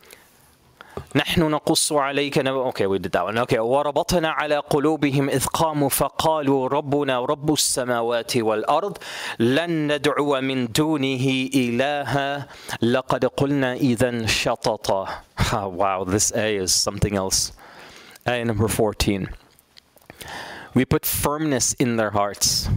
نحن نقص عليك Okay, we did that one. Okay. وربطنا على قلوبهم إذ قاموا فقالوا ربنا رب السماوات والأرض لن ندعو من دونه إلها لقد قلنا إذا شططا. Wow, this ayah is something else. Ayah number 14. We put firmness in their hearts.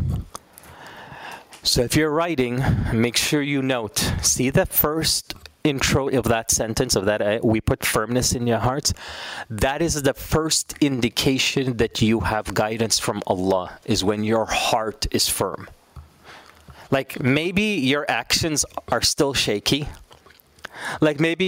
So if you're writing, make sure you note. See the first intro of that sentence, of that ayah, we put firmness in your hearts. That is the first indication that you have guidance from Allah, is when your heart is firm. Like maybe your actions are still shaky. Like maybe,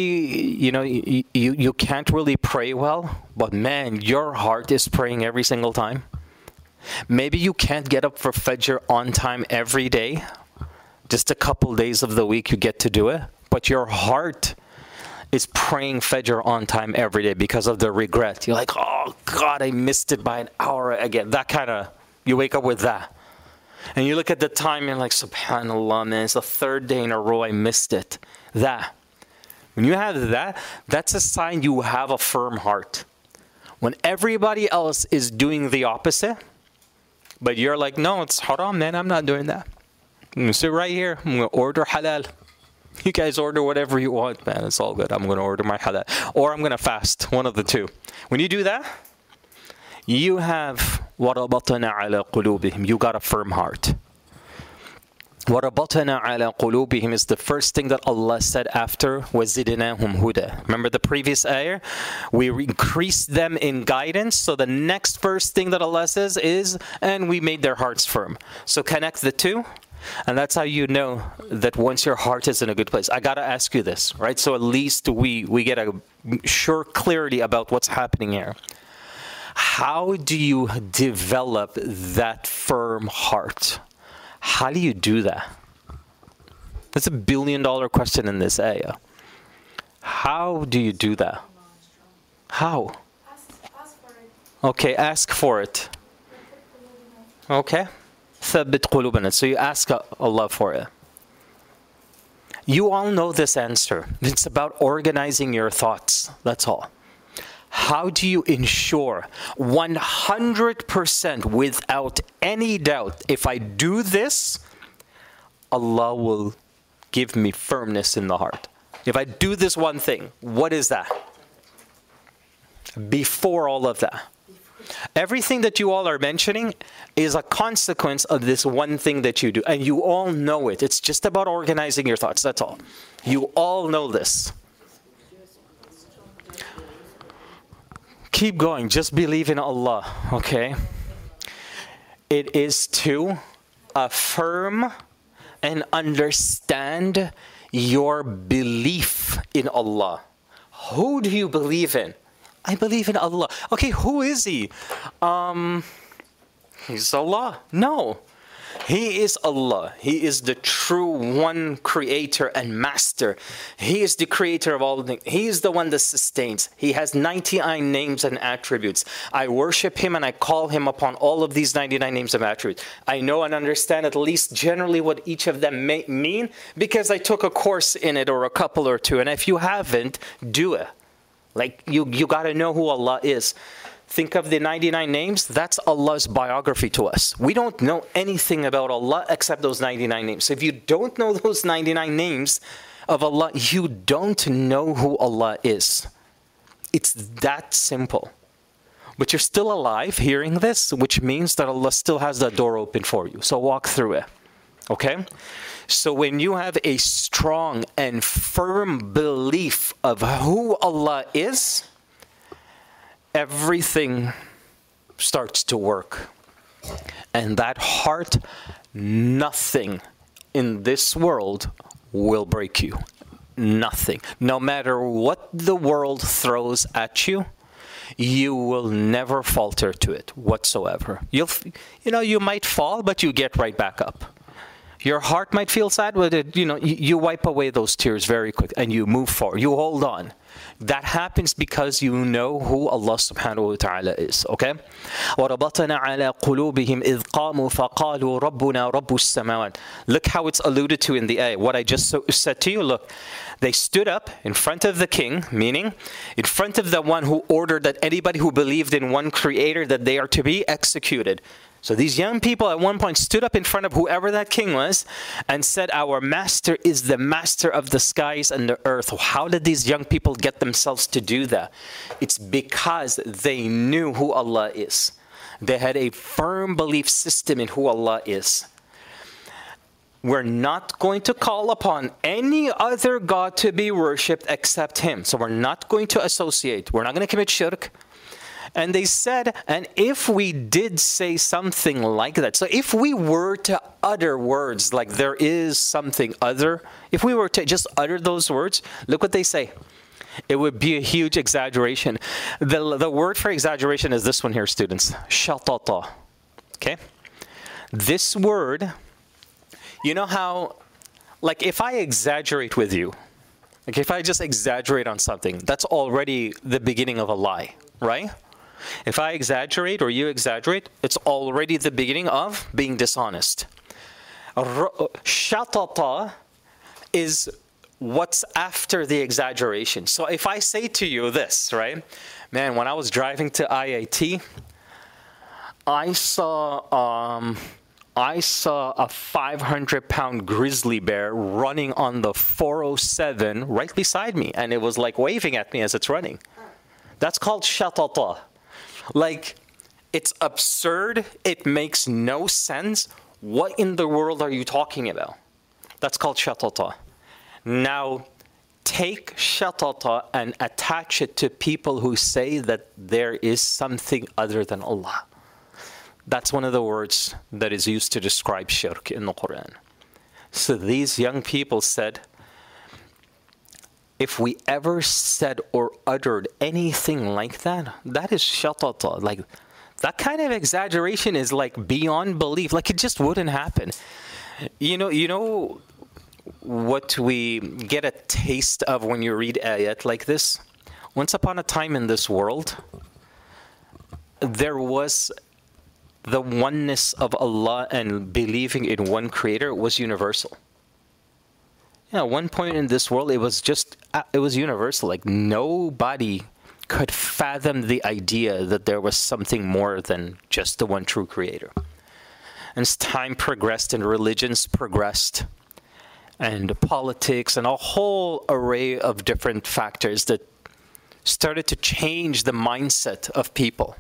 you can't really pray well, but man, your heart is praying every single time. Maybe you can't get up for Fajr on time every day. Just a couple days of the week you get to do it. But your heart is praying Fajr on time every day because of the regret. You're like, oh God, I missed it by an hour again. That kind of, you wake up with that. And you look at the time and you're like, SubhanAllah, man, it's the third day in a row I missed it. That. When you have that, that's a sign you have a firm heart. When everybody else is doing the opposite, but you're like, no, it's haram, man, I'm not doing that. I'm going to sit right here. I'm going to order halal. You guys order whatever you want, man. It's all good. I'm going to order my halal. Or I'm going to fast. One of the two. When you do that, you have وَرَبَطْنَا عَلَى قُلُوبِهِمْ. You got a firm heart. وَرَبَطْنَا عَلَى قُلُوبِهِمْ is the first thing that Allah said after وَزِدْنَاهُمْ هُدًى. Remember the previous ayah? We increased them in guidance. So the next first thing that Allah says is, and we made their hearts firm. So connect the two. And that's how you know that once your heart is in a good place. I got to ask you this, right? So at least we get a sure clarity about what's happening here. How do you develop that firm heart? How do you do that? That's $1 billion question in this ayah. How do you do that? How? Ask for it. Okay, ask for it. Okay. ثبت قلوبنا. So you ask Allah for it. You all know this answer. It's about organizing your thoughts. That's all. How do you ensure 100% without any doubt, if I do this, Allah will give me firmness in the heart? If I do this one thing, what is that? Before all of that. Everything that you all are mentioning is a consequence of this one thing that you do. And you all know it. It's just about organizing your thoughts. That's all. You all know this. Keep going. Just believe in Allah. Okay? It is to affirm and understand your belief in Allah. Who do you believe in? I believe in Allah. Okay, who is He? He's Allah. No. He is Allah. He is the true one creator and master. He is the creator of all things. He is the one that sustains. He has 99 names and attributes. I worship Him and I call Him upon all of these 99 names and attributes. I know and understand at least generally what each of them may mean because I took a course in it or a couple or two. And if you haven't, do it. Like, you got to know who Allah is. Think of the 99 names. That's Allah's biography to us. We don't know anything about Allah except those 99 names. So if you don't know those 99 names of Allah, you don't know who Allah is. It's that simple. But you're still alive hearing this, which means that Allah still has the door open for you. So walk through it. Okay? So when you have a strong and firm belief of who Allah is, everything starts to work. And that heart, nothing in this world will break you. Nothing. No matter what the world throws at you, you will never falter to it whatsoever. You might fall, but you get right back up. Your heart might feel sad, but you wipe away those tears very quick and you move forward. You hold on. That happens because you know who Allah subhanahu wa ta'ala is. Okay? وَرَبَطَنَا عَلَى قُلُوبِهِمْ إِذْ قَامُوا فَقَالُوا رَبُّنَا رَبُّ السَّمَاوَاتِ. Look how it's alluded to in the ayah. What I just said to you, look. They stood up in front of the king, meaning in front of the one who ordered that anybody who believed in one creator, that they are to be executed. So these young people at one point stood up in front of whoever that king was and said, our master is the master of the skies and the earth. How did these young people get themselves to do that? It's because they knew who Allah is. They had a firm belief system in who Allah is. We're not going to call upon any other God to be worshipped except Him. So we're not going to associate. We're not going to commit shirk. And they said, and if we did say something like that, so if we were to utter words like there is something other, if we were to just utter those words, look what they say. It would be a huge exaggeration. The word for exaggeration is this one here, students. Shatata. Okay? This word, you know how, like if I exaggerate with you, like if I just exaggerate on something, that's already the beginning of a lie, right? If I exaggerate or you exaggerate, it's already the beginning of being dishonest. Shatata is what's after the exaggeration. So if I say to you this, right? Man, when I was driving to IIT, I saw a 500-pound grizzly bear running on the 407 right beside me, and it was like waving at me as it's running. That's called shatata. Like, it's absurd. It makes no sense. What in the world are you talking about? That's called shatata. Now, take shatata and attach it to people who say that there is something other than Allah. That's one of the words that is used to describe shirk in the Quran. So these young people said, if we ever said or uttered anything like that, that is shatata. Like, that kind of exaggeration is like beyond belief. Like, it just wouldn't happen. You know what we get a taste of when you read ayat like this? Once upon a time in this world, there was the oneness of Allah and believing in one creator was universal. At one point in this world, it was universal. Like, nobody could fathom the idea that there was something more than just the one true creator. And as time progressed and religions progressed and politics and a whole array of different factors that started to change the mindset of people.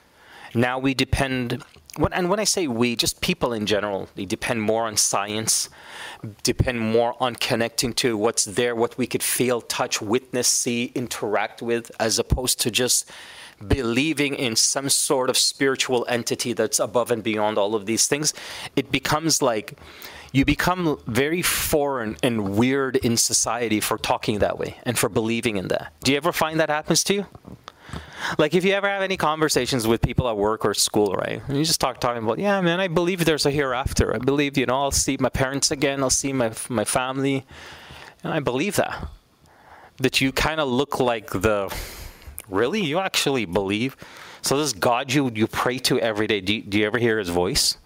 Now we depend, and when I say we, just people in general, they depend more on science, depend more on connecting to what's there, what we could feel, touch, witness, see, interact with, as opposed to just believing in some sort of spiritual entity that's above and beyond all of these things. It becomes like you become very foreign and weird in society for talking that way and for believing in that. Do you ever find that happens to you? Like, if you ever have any conversations with people at work or school, right? And you just talking about, yeah, man, I believe there's a hereafter. I believe, I'll see my parents again. I'll see my family. And I believe that. That you kind of look like really? You actually believe? So this God you pray to every day, do you ever hear his voice?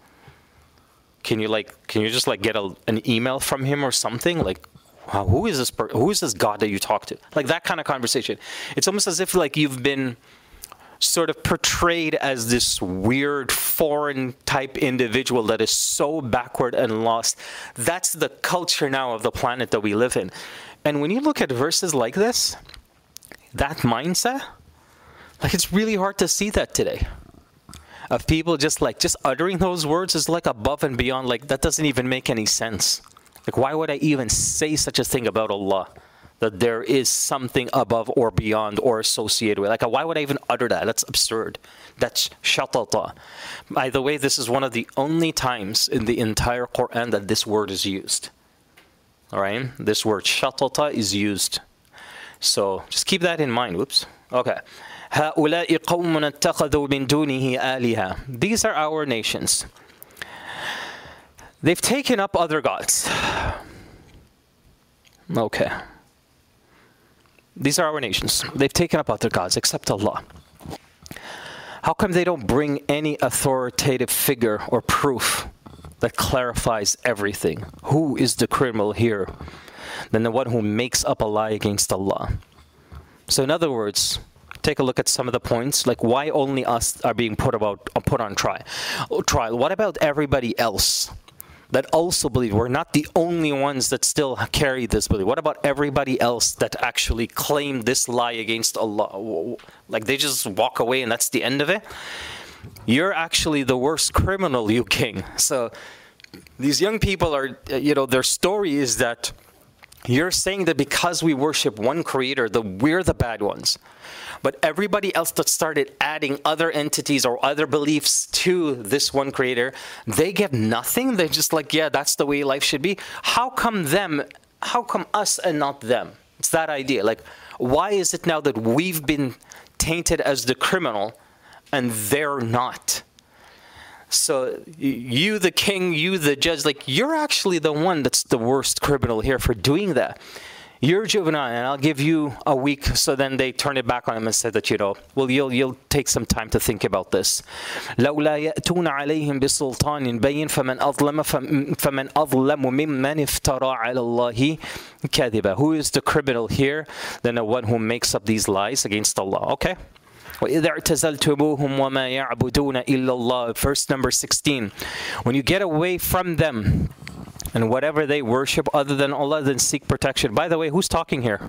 Can you just get an email from him or something? Like, wow, who is this God that you talk to? Like that kind of conversation. It's almost as if like you've been sort of portrayed as this weird foreign type individual that is so backward and lost. That's the culture now of the planet that we live in. And when you look at verses like this, that mindset, like it's really hard to see that today. Of people just uttering those words is like above and beyond, like that doesn't even make any sense. Like, why would I even say such a thing about Allah? That there is something above or beyond or associated with. Like, why would I even utter that? That's absurd. That's shatata. By the way, this is one of the only times in the entire Quran that this word is used. All right? This word shatata is used. So, just keep that in mind. Whoops. Okay. هؤلاء قوم اتخذوا من دونه آلهة. These are our nations. They've taken up other gods. Okay. These are our nations. They've taken up other gods except Allah. How come they don't bring any authoritative figure or proof that clarifies everything? Who is the criminal here than the one who makes up a lie against Allah? So in other words, take a look at some of the points, like why only us are being put on trial. What about everybody else that also believe? We're not the only ones that still carry this belief. What about everybody else that actually claim this lie against Allah? Like they just walk away and that's the end of it? you're actually the worst criminal, you king. So these young people are, their story is that you're saying that because we worship one creator, that we're the bad ones. But everybody else that started adding other entities or other beliefs to this one creator, they get nothing. They're just like, yeah, that's the way life should be. How come us and not them? It's that idea. Like, why is it now that we've been tainted as the criminal and they're not? So you, the king, you, the judge, like, you're actually the one that's the worst criminal here for doing that. You're juvenile, and I'll give you a week. So then they turned it back on him and said that, well, you'll take some time to think about this. لولا يأتون عليهم بسلطان بين فمن أظلم ممن افترى على الله كذبا. Who is the criminal here? Then the one who makes up these lies against Allah. Okay. وَإِذَا اعْتَزَلْتُمُوهُمْ وَمَا يَعْبُدُونَ إِلَّا اللَّهِ. Verse number 16. When you get away from them and whatever they worship other than Allah, then seek protection. By the way, who's talking here?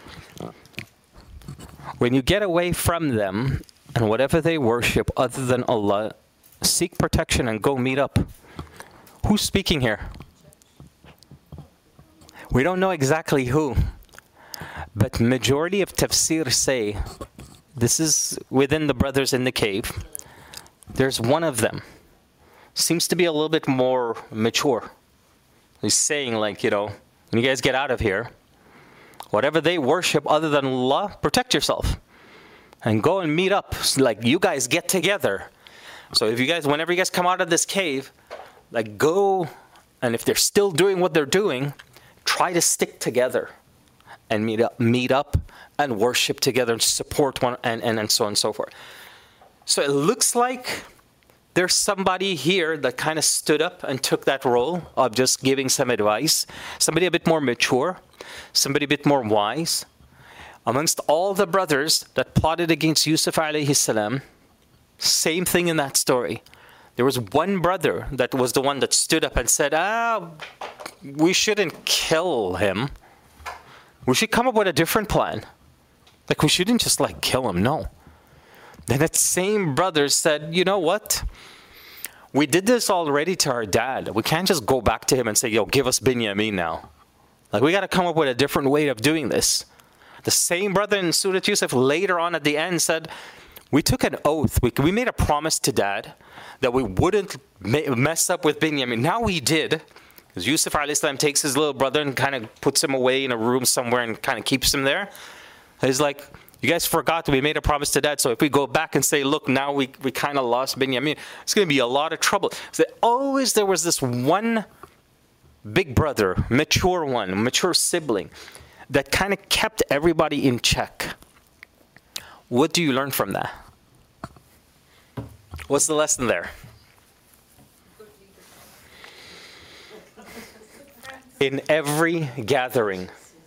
When you get away from them and whatever they worship other than Allah, seek protection and go meet up. Who's speaking here? We don't know exactly who, but majority of tafsir say this is within the brothers in the cave. There's one of them. Seems to be a little bit more mature. He's saying, like, when you guys get out of here, whatever they worship other than Allah, protect yourself. And go and meet up. Like, you guys get together. So whenever you guys come out of this cave, like, go, and if they're still doing what they're doing, try to stick together and meet up and worship together and support one and so on and so forth. So it looks like there's somebody here that kind of stood up and took that role of just giving some advice. Somebody a bit more mature, somebody a bit more wise. Amongst all the brothers that plotted against Yusuf alayhi salam, same thing in that story. There was one brother that was the one that stood up and said, we shouldn't kill him. We should come up with a different plan. Like, we shouldn't just kill him, no. Then that same brother said, you know what? We did this already to our dad. We can't just go back to him and say, give us Binyamin now. Like, we got to come up with a different way of doing this. The same brother in Surah Yusuf later on at the end said, we took an oath. We made a promise to dad that we wouldn't mess up with Binyamin. Now we did. Because Yusuf a.s. takes his little brother and kind of puts him away in a room somewhere and kind of keeps him there. He's like, you guys forgot that we made a promise to dad. So if we go back and say, look, now we kind of lost Binyamin, it's going to be a lot of trouble. So always there was this one big brother, mature sibling, that kind of kept everybody in check. What do you learn from that? What's the lesson there? In every gathering,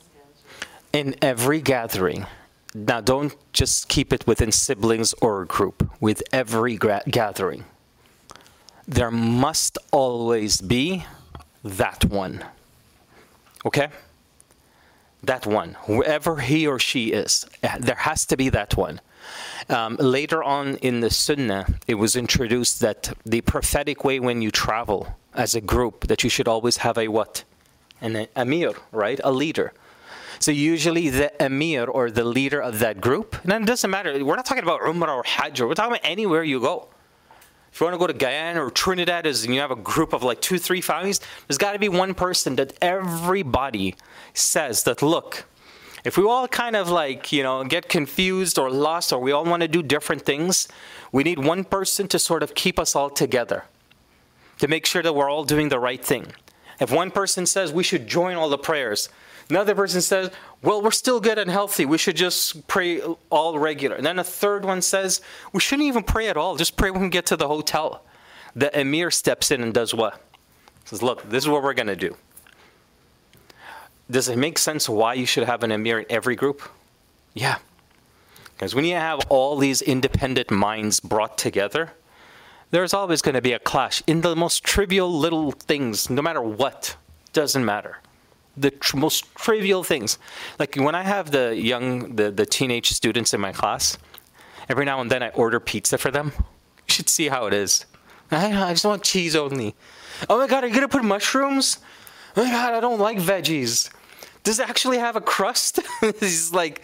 now don't just keep it within siblings or a group, with every gathering, there must always be that one. Okay? That one. Whoever he or she is, there has to be that one. Later on in the Sunnah, it was introduced that the prophetic way when you travel as a group, that you should always have a what? An Amir, right? A leader. So usually the Amir or the leader of that group, and it doesn't matter. We're not talking about Umrah or Hajj. We're talking about anywhere you go. If you want to go to Guyana or Trinidad and you have a group of 2-3 families, there's got to be one person that everybody says that, look, if we all kind of get confused or lost or we all want to do different things, we need one person to sort of keep us all together, to make sure that we're all doing the right thing. If one person says we should join all the prayers, another person says, well, we're still good and healthy, we should just pray all regular. And then a third one says, we shouldn't even pray at all, just pray when we get to the hotel. The Emir steps in and does what? He says, look, this is what we're going to do. Does it make sense why you should have an Emir in every group? Yeah. Because when you have all these independent minds brought together, there's always going to be a clash in the most trivial little things, no matter what. Doesn't matter. The most trivial things. Like when I have the teenage students in my class, every now and then I order pizza for them. You should see how it is. I just want cheese only. Oh my God, are you going to put mushrooms? Oh my God, I don't like veggies. Does it actually have a crust? It's like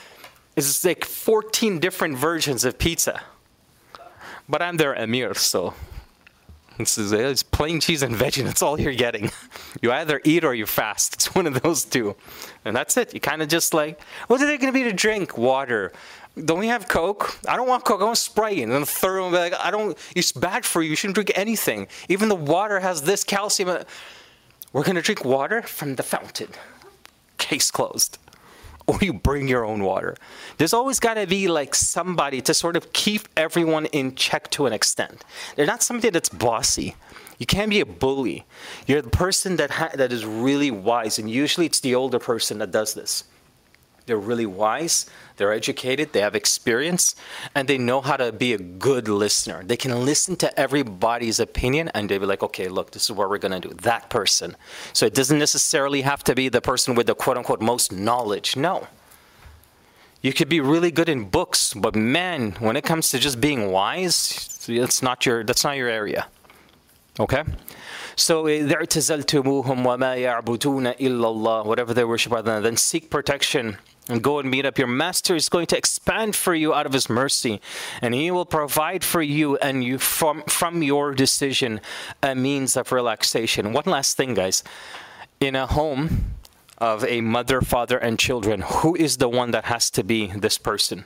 14 different versions of pizza. But I'm their emir, so it's plain cheese and veggie. That's all you're getting. You either eat or you fast. It's one of those two. And that's it. You kind of just like, what are they going to be to drink? Water. Don't we have Coke? I don't want Coke. I want Sprite. And then the third one will be like, it's bad for you. You shouldn't drink anything. Even the water has this calcium. We're going to drink water from the fountain. Case closed. Or you bring your own water. There's always got to be like somebody to sort of keep everyone in check to an extent. They're not somebody that's bossy. You can't be a bully. You're the person that is really wise. And usually it's the older person that does this. They're really wise, they're educated, they have experience, and they know how to be a good listener. They can listen to everybody's opinion, and they'll be like, okay, look, this is what we're going to do. That person. So it doesn't necessarily have to be the person with the quote-unquote most knowledge. No. You could be really good in books, but man, when it comes to just being wise, that's not your area. Okay? So, اعتزلتموهم وما يعبدون إلا الله, whatever they worship other than, then seek protection and go and meet up. Your master is going to expand for you out of his mercy, and he will provide for you and you from your decision a means of relaxation. One last thing, guys. In a home of a mother, father, and children, who is the one that has to be this person?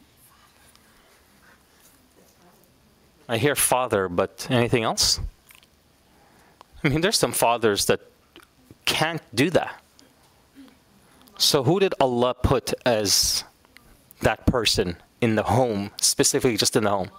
I hear father, but anything else? I mean, there's some fathers that can't do that. So who did Allah put as that person in the home, specifically just in the home?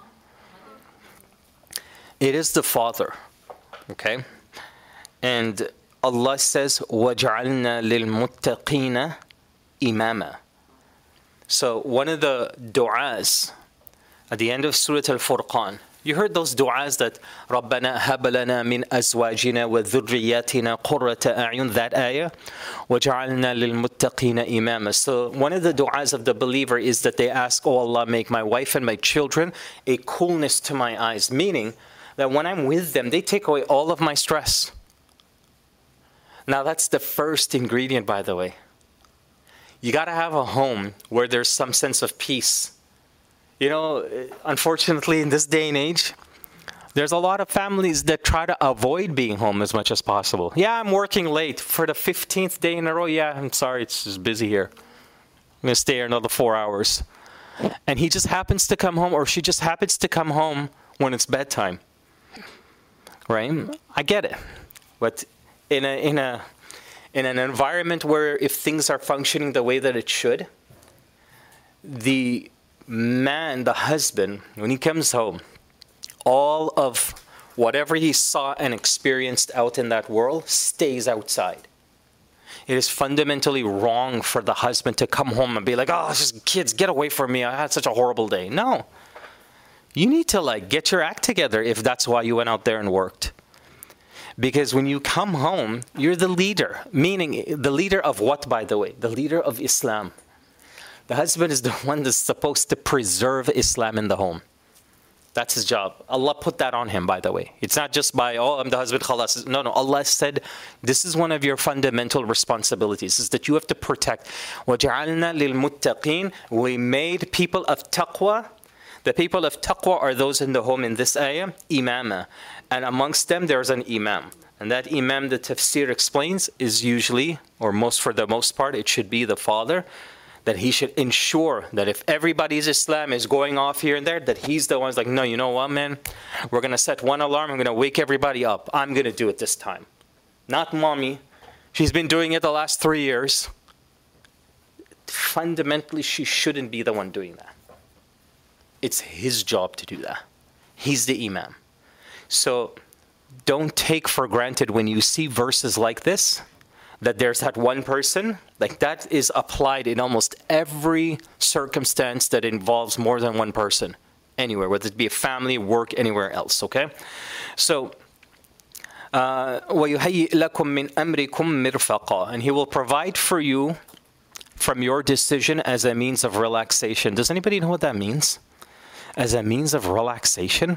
It is the father, okay? And Allah says, وَجَعَلْنَا لِلْمُتَّقِينَ إِمَامًا. So one of the du'as at the end of Surah Al-Furqan, you heard those du'as that رَبَّنَا هَبْ لَنَا مِنْ أَزْوَاجِنَا وَذُرِّيَّاتِنَا قُرَّةَ أَعْيُنٍ, that ayah, وَجَعَلْنَا لِلْمُتَّقِينَ إِمَامًا. So one of the du'as of the believer is that they ask, oh Allah, make my wife and my children a coolness to my eyes. Meaning that when I'm with them, they take away all of my stress. Now that's the first ingredient, by the way. You got to have a home where there's some sense of peace. You know, unfortunately, in this day and age, there's a lot of families that try to avoid being home as much as possible. Yeah, I'm working late for the 15th day in a row. Yeah, I'm sorry, it's just busy here. I'm going to stay here another 4 hours. And he just happens to come home, or she just happens to come home when it's bedtime. Right? I get it. But in an environment where if things are functioning the way that it should, the man, the husband, when he comes home, all of whatever he saw and experienced out in that world stays outside. It is fundamentally wrong for the husband to come home and be like, oh, it's just kids, get away from me. I had such a horrible day. No. You need to get your act together if that's why you went out there and worked. Because when you come home, you're the leader. Meaning, the leader of what, by the way? The leader of Islam. The husband is the one that's supposed to preserve Islam in the home. That's his job. Allah put that on him, by the way. It's not just by, oh, I'm the husband, khalas. No. Allah said, this is one of your fundamental responsibilities, is that you have to protect. وَجَعَلْنَا لِلْمُتَّقِينَ. We made people of taqwa. The people of taqwa are those in the home in this ayah, imama. And amongst them, there's an imam. And that imam, the tafsir explains, is usually, or for the most part, it should be the father, that he should ensure that if everybody's Islam is going off here and there, that he's the one's like, no, you know what, man? We're going to set one alarm. I'm going to wake everybody up. I'm going to do it this time. Not mommy. She's been doing it the last 3 years. Fundamentally, she shouldn't be the one doing that. It's his job to do that. He's the imam. So don't take for granted when you see verses like this, that there's that one person, that is applied in almost every circumstance that involves more than one person, anywhere, whether it be a family, work, anywhere else, okay? So, وَيُهَيِّئْ لَكُم مِّنْ أَمْرِكُم مِّرْفَقًا. And he will provide for you from your decision as a means of relaxation. Does anybody know what that means? as a means of relaxation?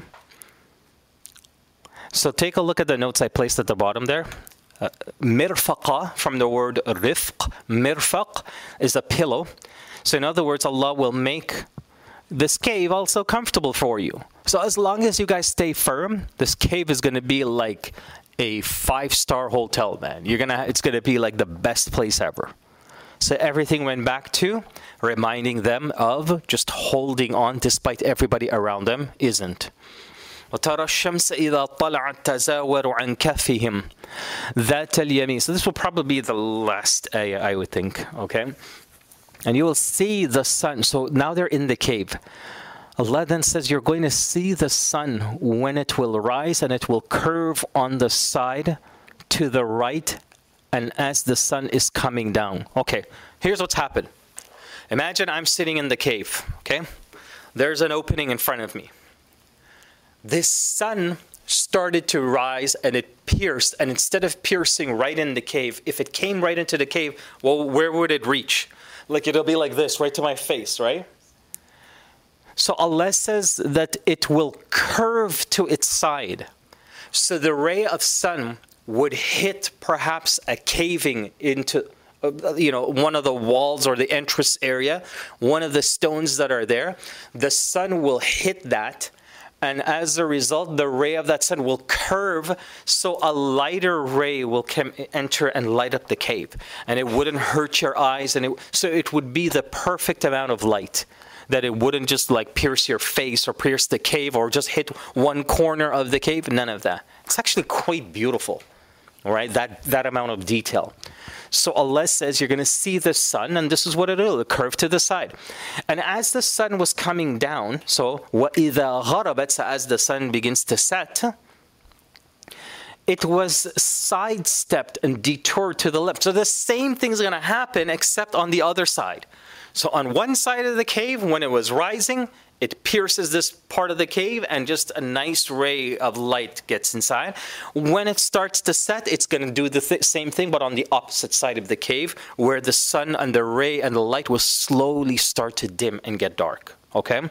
So take a look at the notes I placed at the bottom there. Mirfaqa, from the word rifq. Mirfaq is a pillow. So in other words, Allah will make this cave also comfortable for you. So as long as you guys stay firm, this cave is going to be like a 5-star hotel, man. It's going to be like the best place ever. So everything went back to reminding them of just holding on despite everybody around them isn't. وَتَرَى الشَّمْسَ إِذَا طَلَعَتْ تَزَاوَرُ عَنْ كَفِّهِمْ ذَاتَ الْيَمِينِ. So this will probably be the last ayah, I would think, okay? And you will see the sun. So now they're in the cave. Allah then says, you're going to see the sun when it will rise and it will curve on the side to the right and as the sun is coming down. Okay, here's what's happened. Imagine I'm sitting in the cave, okay? There's an opening in front of me. This sun started to rise and it pierced, and instead of piercing right in the cave, if it came right into the cave, well, where would it reach? Like it'll be like this, right to my face, right? So Allah says that it will curve to its side. So the ray of sun would hit perhaps a caving into one of the walls or the entrance area, one of the stones that are there. The sun will hit that, and as a result, the ray of that sun will curve, so a lighter ray will enter and light up the cave. And it wouldn't hurt your eyes, and so it would be the perfect amount of light, that it wouldn't just like pierce your face or pierce the cave or just hit one corner of the cave. None of that. It's actually quite beautiful, right? That amount of detail. So Allah says you're going to see the sun, and this is what it'll curve to the side. And as the sun was coming down, so وَإِذَا غَرَبَتْ, so as the sun begins to set, it was sidestepped and detoured to the left. So the same thing's going to happen except on the other side. So on one side of the cave, when it was rising, it pierces this part of the cave and just a nice ray of light gets inside. When it starts to set, it's going to do the same thing, but on the opposite side of the cave, where the sun and the ray and the light will slowly start to dim and get dark. Okay?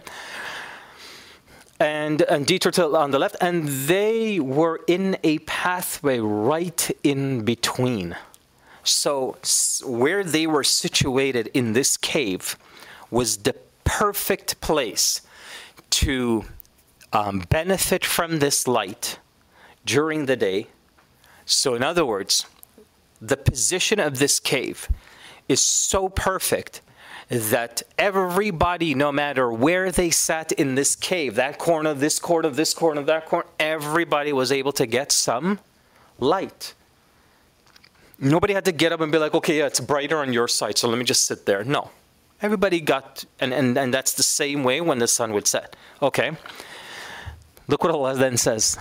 And detour on the left, and they were in a pathway right in between. So where they were situated in this cave was the perfect place to benefit from this light during the day. So in other words, the position of this cave is so perfect that everybody, no matter where they sat in this cave, that corner, this corner, this corner, that corner, everybody was able to get some light. Nobody had to get up and be like, okay, yeah, it's brighter on your side, so let me just sit there. No. Everybody got, and that's the same way when the sun would set. Okay. Look what Allah then says.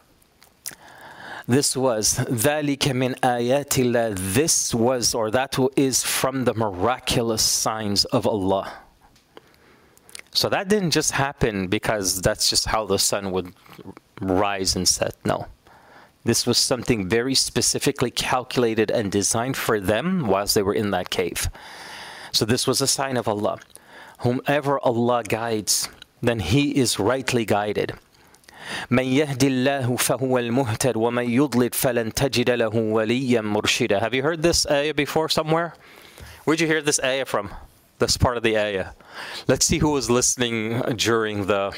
This was, ذَلِكَ مِنْ آيَاتِ اللَّهِ. This was, or that is from the miraculous signs of Allah. So that didn't just happen because that's just how the sun would rise and set. No. This was something very specifically calculated and designed for them whilst they were in that cave. So this was a sign of Allah. Whomever Allah guides, then he is rightly guided. مَنْ يَهْدِ اللَّهُ فَهُوَ الْمُهْتَدُ وَمَنْ يُضْلِلْ فَلَنْ تَجِدَ لَهُ وَلِيًّا مُرْشِدًا. Have you heard this ayah before somewhere? Where'd you hear this ayah from? This part of the ayah. Let's see who was listening during the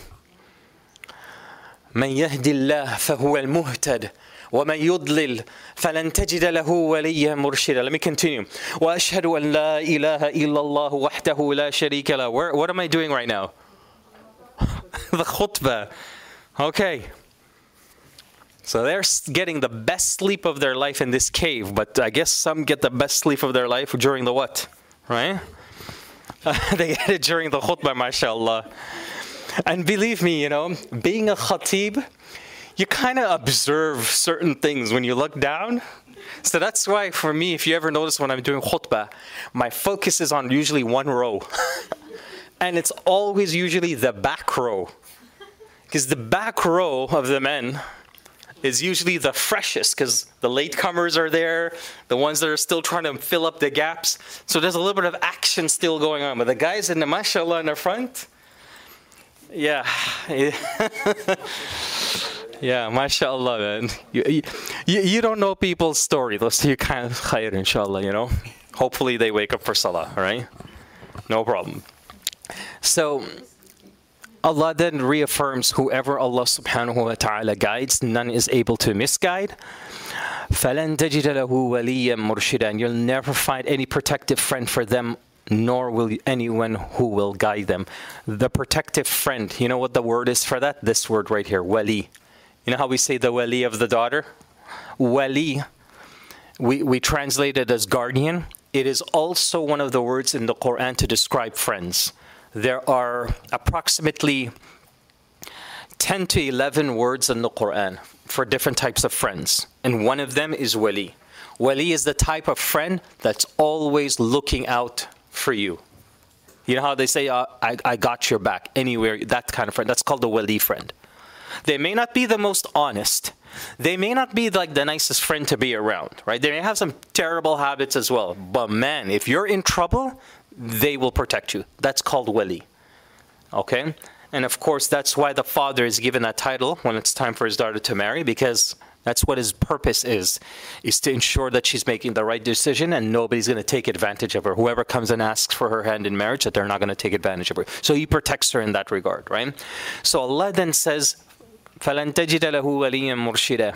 مَنْ يَهْدِ اللَّهُ فَهُوَ الْمُهْتَدُ وَمَنْ يُضْلِلْ فَلَنْ تَجِدَ لَهُ وَلِيًّا مُرْشِدًا. Let me continue. وَأَشْهَدُ أَنْ لَا إِلَهَ إِلَّا اللَّهُ وَحْدَهُ لَا شَرِيكَ لَهُ. What am I doing right now? The khutbah. Okay. So they're getting the best sleep of their life in this cave, but I guess some get the best sleep of their life during the what? Right? They get it during the khutbah, mashallah. And believe me, being a khatib, you kind of observe certain things when you look down. So that's why for me, if you ever notice when I'm doing khutbah, my focus is on usually one row. And it's always usually the back row. Because the back row of the men is usually the freshest, because the latecomers are there, the ones that are still trying to fill up the gaps. So there's a little bit of action still going on. But the guys in the mashallah in the front, Yeah. Yeah, mashallah, man. You don't know people's story. So you kind of khair, inshallah, you know. Hopefully they wake up for salah, right? No problem. So Allah then reaffirms whoever Allah subhanahu wa ta'ala guides, none is able to misguide. فَلَن تَجِدَ لَهُ وَلِيًّا مُرْشِدًا. You'll never find any protective friend for them, nor will anyone who will guide them. The protective friend, you know what the word is for that? This word right here, wali. You know how we say the wali of the daughter? Wali, we translate it as guardian. It is also one of the words in the Quran to describe friends. There are approximately 10 to 11 words in the Quran for different types of friends. And one of them is wali. Wali is the type of friend that's always looking out for you. You know how they say, I got your back anywhere, that kind of friend. That's called a wali friend. They may not be the most honest. They may not be like the nicest friend to be around, right? They may have some terrible habits as well. But man, if you're in trouble, they will protect you. That's called wali. Okay? And of course, that's why the father is given that title when it's time for his daughter to marry, because that's what his purpose is to ensure that she's making the right decision and nobody's going to take advantage of her. Whoever comes and asks for her hand in marriage, that they're not going to take advantage of her. So he protects her in that regard, right? So Allah then says, فَلَن تَجِدَ لَهُ وَلِيًّا مُرْشِدًا.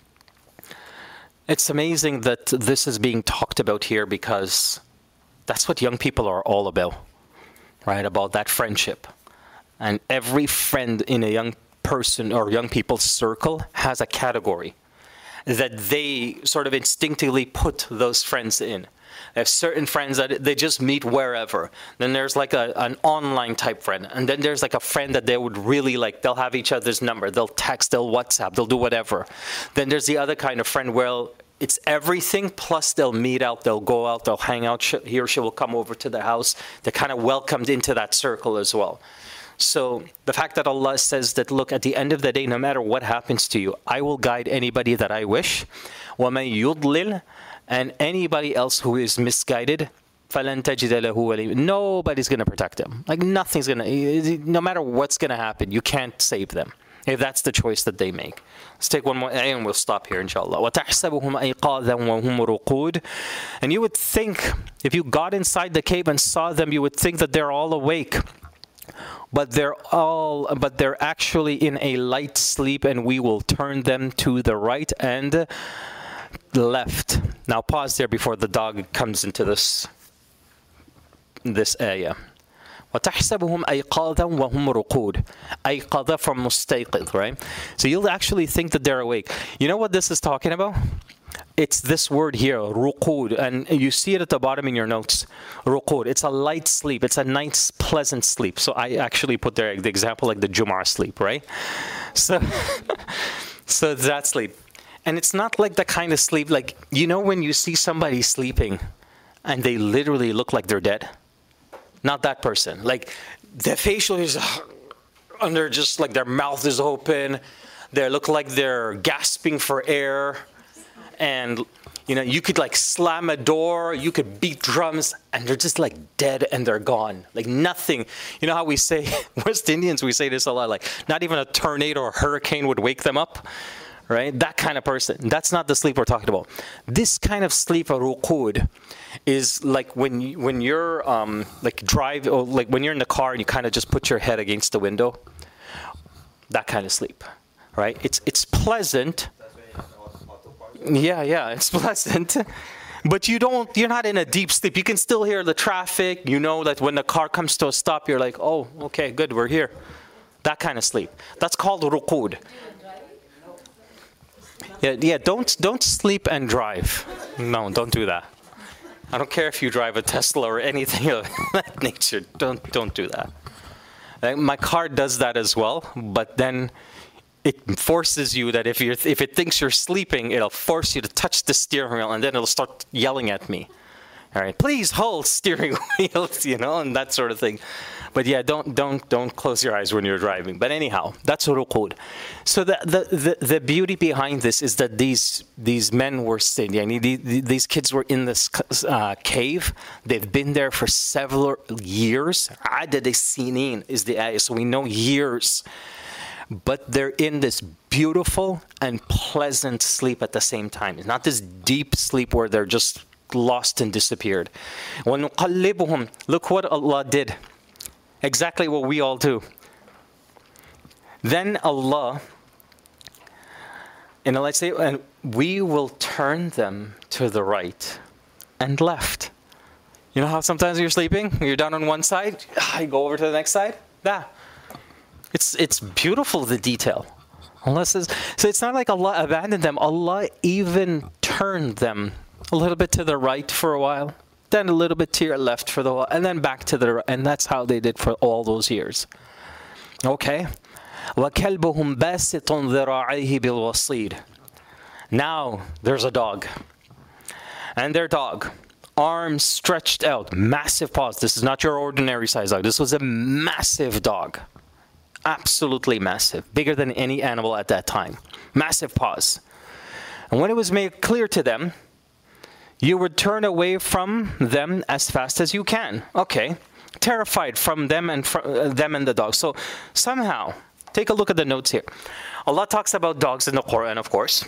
It's amazing that this is being talked about here because that's what young people are all about, right? About that friendship. And every friend in a young person or young people's circle has a category that they sort of instinctively put those friends in. There's certain friends that they just meet wherever. Then there's like an online type friend. And then there's like a friend that they would really like. They'll have each other's number. They'll text, they'll WhatsApp, they'll do whatever. Then there's the other kind of friend where it's everything, plus they'll meet out, they'll go out, they'll hang out. He or she will come over to the house. They're kind of welcomed into that circle as well. So the fact that Allah says that, look, at the end of the day, no matter what happens to you, I will guide anybody that I wish. وَمَن يُضْلِلْ. And anybody else who is misguided, فَلَن تَجِدَ لَهُ وَلِيًّا. Nobody's going to protect them. Like nothing's going to, no matter what's going to happen, you can't save them. If that's the choice that they make. Let's take one more, and we'll stop here, inshallah. وَتَحْسَبُهُمْ أَيْقَاظًا وَهُمْ رُقُودٌ. And you would think, if you got inside the cave and saw them, you would think that they're all awake. But they're actually in a light sleep, and we will turn them to the right and the left. Now pause there before the dog comes into this ayah. وَتَحْسَبُهُمْ أَيْقَاظًا وَهُمْ رُقُودٌ. أَيْقَاظًا from مُسْتَيْقِظ, right? So you'll actually think that they're awake. You know what this is talking about? It's this word here, ruqud, and you see it at the bottom in your notes. Ruqud. It's a light sleep. It's a nice, pleasant sleep. So I actually put there the example like the Jum'ah sleep, right? So it's that sleep. And it's not like the kind of sleep, like, you know when you see somebody sleeping and they literally look like they're dead? Not that person. Like, their facial is under, just like their mouth is open. They look like they're gasping for air. And, you know, you could like slam a door, you could beat drums, and they're just like dead and they're gone. Like nothing. You know how we say, West Indians, we say this a lot, like not even a tornado or hurricane would wake them up, right? That kind of person. That's not the sleep we're talking about. This kind of sleep, a ruqud, is like when you're like drive, or like when you're in the car and you kind of just put your head against the window. That kind of sleep, right? It's pleasant. Yeah, it's pleasant. But you're not in a deep sleep. You can still hear the traffic. You know that when the car comes to a stop, you're like, oh, okay, good, we're here. That kind of sleep. That's called ruqud. Yeah, don't sleep and drive. No, don't do that. I don't care if you drive a Tesla or anything of that nature. Don't do that. My car does that as well, but then it forces you that if it thinks you're sleeping, it'll force you to touch the steering wheel, and then it'll start yelling at me. All right, please hold steering wheels, and that sort of thing. But yeah, don't close your eyes when you're driving. But anyhow, that's ruqud. So the beauty behind this is that these men were staying. These kids were in this cave. They've been there for several years. Adad sinin is the ayah, so we know years. But they're in this beautiful and pleasant sleep at the same time. It's not this deep sleep where they're just lost and disappeared. وَنُقَلِّبُهُمْ. Look what Allah did. Exactly what we all do. Then Allah, and let's say, and we will turn them to the right and left. You know how sometimes you're sleeping, you're down on one side, you go over to the next side? It's beautiful, the detail. Allah says, so it's not like Allah abandoned them. Allah even turned them a little bit to the right for a while, then a little bit to your left for the while, and then back to the right. And that's how they did for all those years. Okay? وَكَلْبُهُمْ بَاسِطٌ ذِرَاعَيْهِ بِالْوَصِيدِ. Now there's a dog. And their dog, arms stretched out, massive paws. This is not your ordinary size dog. This was a massive dog. Absolutely massive. Bigger than any animal at that time. Massive paws. And when it was made clear to them, you would turn away from them as fast as you can. Okay. Terrified from them and the dog. So somehow, take a look at the notes here. Allah talks about dogs in the Quran, of course.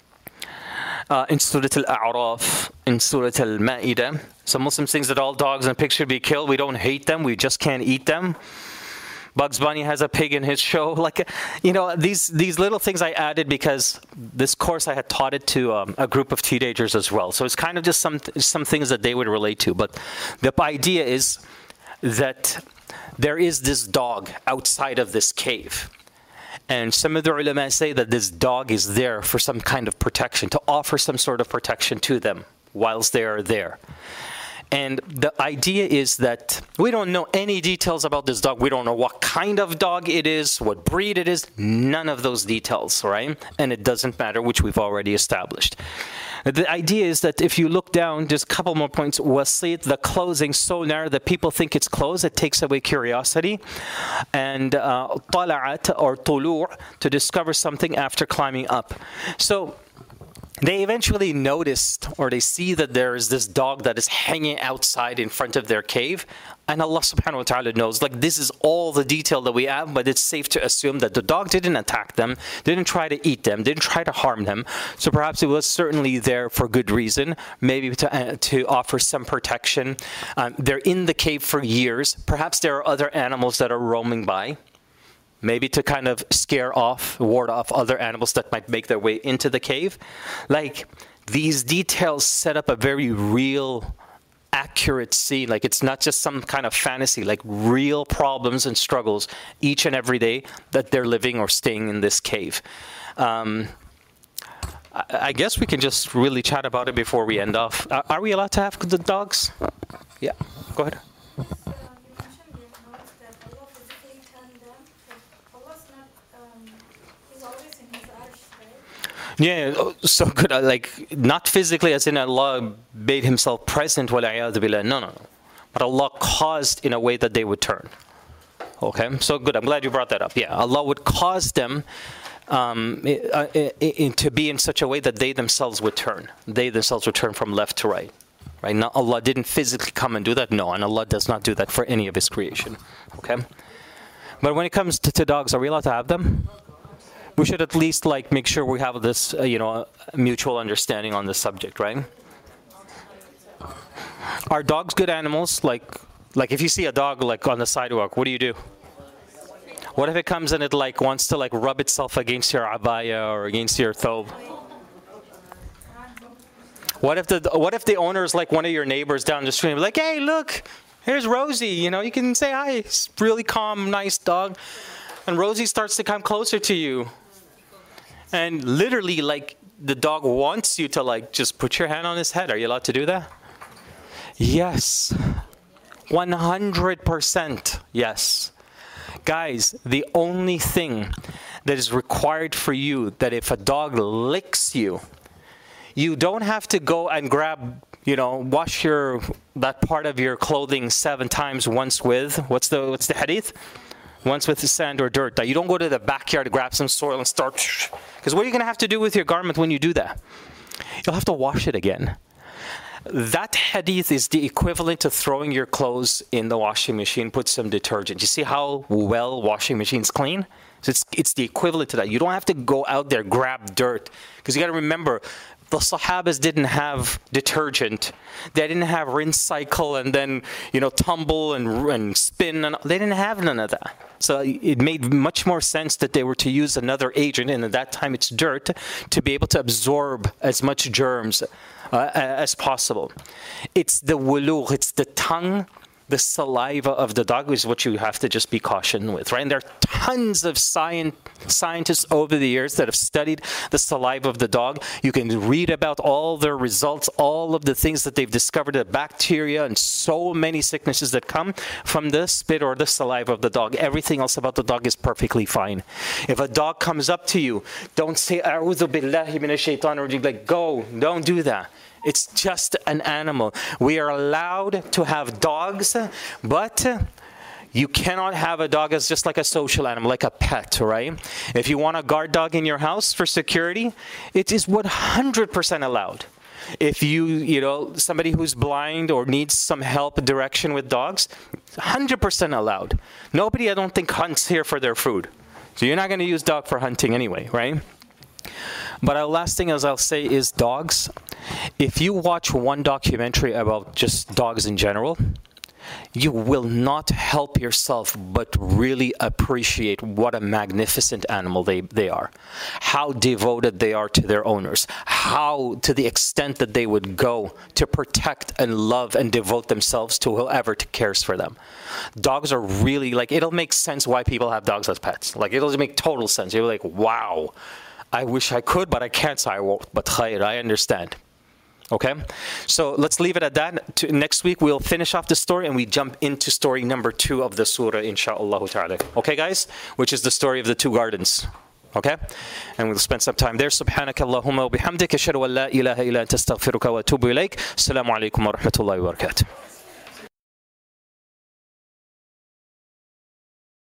In Surah Al-A'raf, in Surah Al-Ma'idah. Some Muslims think that all dogs in a pig should be killed. We don't hate them. We just can't eat them. Bugs Bunny has a pig in his show. These little things I added because this course I had taught it to a group of teenagers as well. So it's kind of just some things that they would relate to. But the idea is that there is this dog outside of this cave. And some of the ulama say that this dog is there for some kind of protection, to offer some sort of protection to them whilst they are there. And the idea is that we don't know any details about this dog. We don't know what kind of dog it is, what breed it is, none of those details, right? And it doesn't matter, which we've already established. The idea is that if you look down, just a couple more points. Wasit, the closing so narrow that people think it's closed, it takes away curiosity. And tala'at or tulu', to discover something after climbing up. So they eventually noticed, or they see that there is this dog that is hanging outside in front of their cave. And Allah subhanahu wa ta'ala knows, this is all the detail that we have, but it's safe to assume that the dog didn't attack them, didn't try to eat them, didn't try to harm them. So perhaps it was certainly there for good reason, maybe to offer some protection. They're in the cave for years. Perhaps there are other animals that are roaming by. Maybe to kind of ward off other animals that might make their way into the cave. These details set up a very real, accurate scene. It's not just some kind of fantasy, real problems and struggles each and every day that they're living or staying in this cave. I guess we can just really chat about it before we end off. Are we allowed to have the dogs? Yeah, go ahead. You mentioned in your notes that Allah physically turned them. Allah's not, He's always in His arsh, right? Yeah, so good. Not physically as in Allah made Himself present, wala'iyadu billah. No. But Allah caused in a way that they would turn. Okay, so good. I'm glad you brought that up. Yeah, Allah would cause them to be in such a way that they themselves would turn. They themselves would turn from left to right. Right? Now, Allah didn't physically come and do that. No, and Allah does not do that for any of His creation. Okay? But when it comes to dogs, are we allowed to have them? We should at least make sure we have this, mutual understanding on this subject, right? Are dogs good animals? Like if you see a dog on the sidewalk, what do? What if it comes and it wants to rub itself against your abaya or against your thobe? What if the owner is one of your neighbors down the street? Hey, look, here's Rosie. You can say hi. It's really calm, nice dog. And Rosie starts to come closer to you. And literally, the dog wants you to just put your hand on his head. Are you allowed to do that? Yes. 100% yes. Guys, the only thing that is required for you, that if a dog licks you, you don't have to go and grab, wash that part of your clothing 7 times, once with, what's the hadith? Once with the sand or dirt. That you don't go to the backyard, grab some soil and start, because what are you going to have to do with your garment when you do that? You'll have to wash it again. That hadith is the equivalent to throwing your clothes in the washing machine, put some detergent. You see how well washing machines clean? So it's the equivalent to that. You don't have to go out there, grab dirt. Because you got to remember, the Sahabas didn't have detergent. They didn't have rinse cycle and then, tumble and spin. They didn't have none of that. So it made much more sense that they were to use another agent, and at that time it's dirt, to be able to absorb as much germs as possible. It's the wulugh, it's the tongue, the saliva of the dog is what you have to just be cautioned with, right? And there are tons of scientists over the years that have studied the saliva of the dog. You can read about all their results, all of the things that they've discovered, the bacteria and so many sicknesses that come from the spit or the saliva of the dog. Everything else about the dog is perfectly fine. If a dog comes up to you, don't say, "A'udhu billahi minash shaitanir rajim," like, go, don't do that. It's just an animal. We are allowed to have dogs, but you cannot have a dog as just like a social animal, like a pet, right? If you want a guard dog in your house for security, it is 100% allowed. If somebody who's blind or needs some help, direction with dogs, 100% allowed. Nobody, I don't think, hunts here for their food. So you're not going to use dog for hunting anyway, right? But our last thing, as I'll say, is dogs. If you watch one documentary about just dogs in general, you will not help yourself but really appreciate what a magnificent animal they are. How devoted they are to their owners. How, to the extent that they would go to protect and love and devote themselves to whoever cares for them. Dogs are really, it'll make sense why people have dogs as pets. It'll make total sense. You're like, wow. I wish I could, but I can't, so I won't. But khair, I understand. Okay? So let's leave it at that. Next week, we'll finish off the story and we jump into story number 2 of the surah, insha'Allah ta'ala. Okay, guys? Which is the story of the 2 gardens. Okay? And we'll spend some time there. Subhanaka Allahumma wa bihamdika ashhadu an la ilaha illa anta astaghfiruka wa atubu ilayk. Assalamu alaikum wa rahmatullahi wa barakatuh.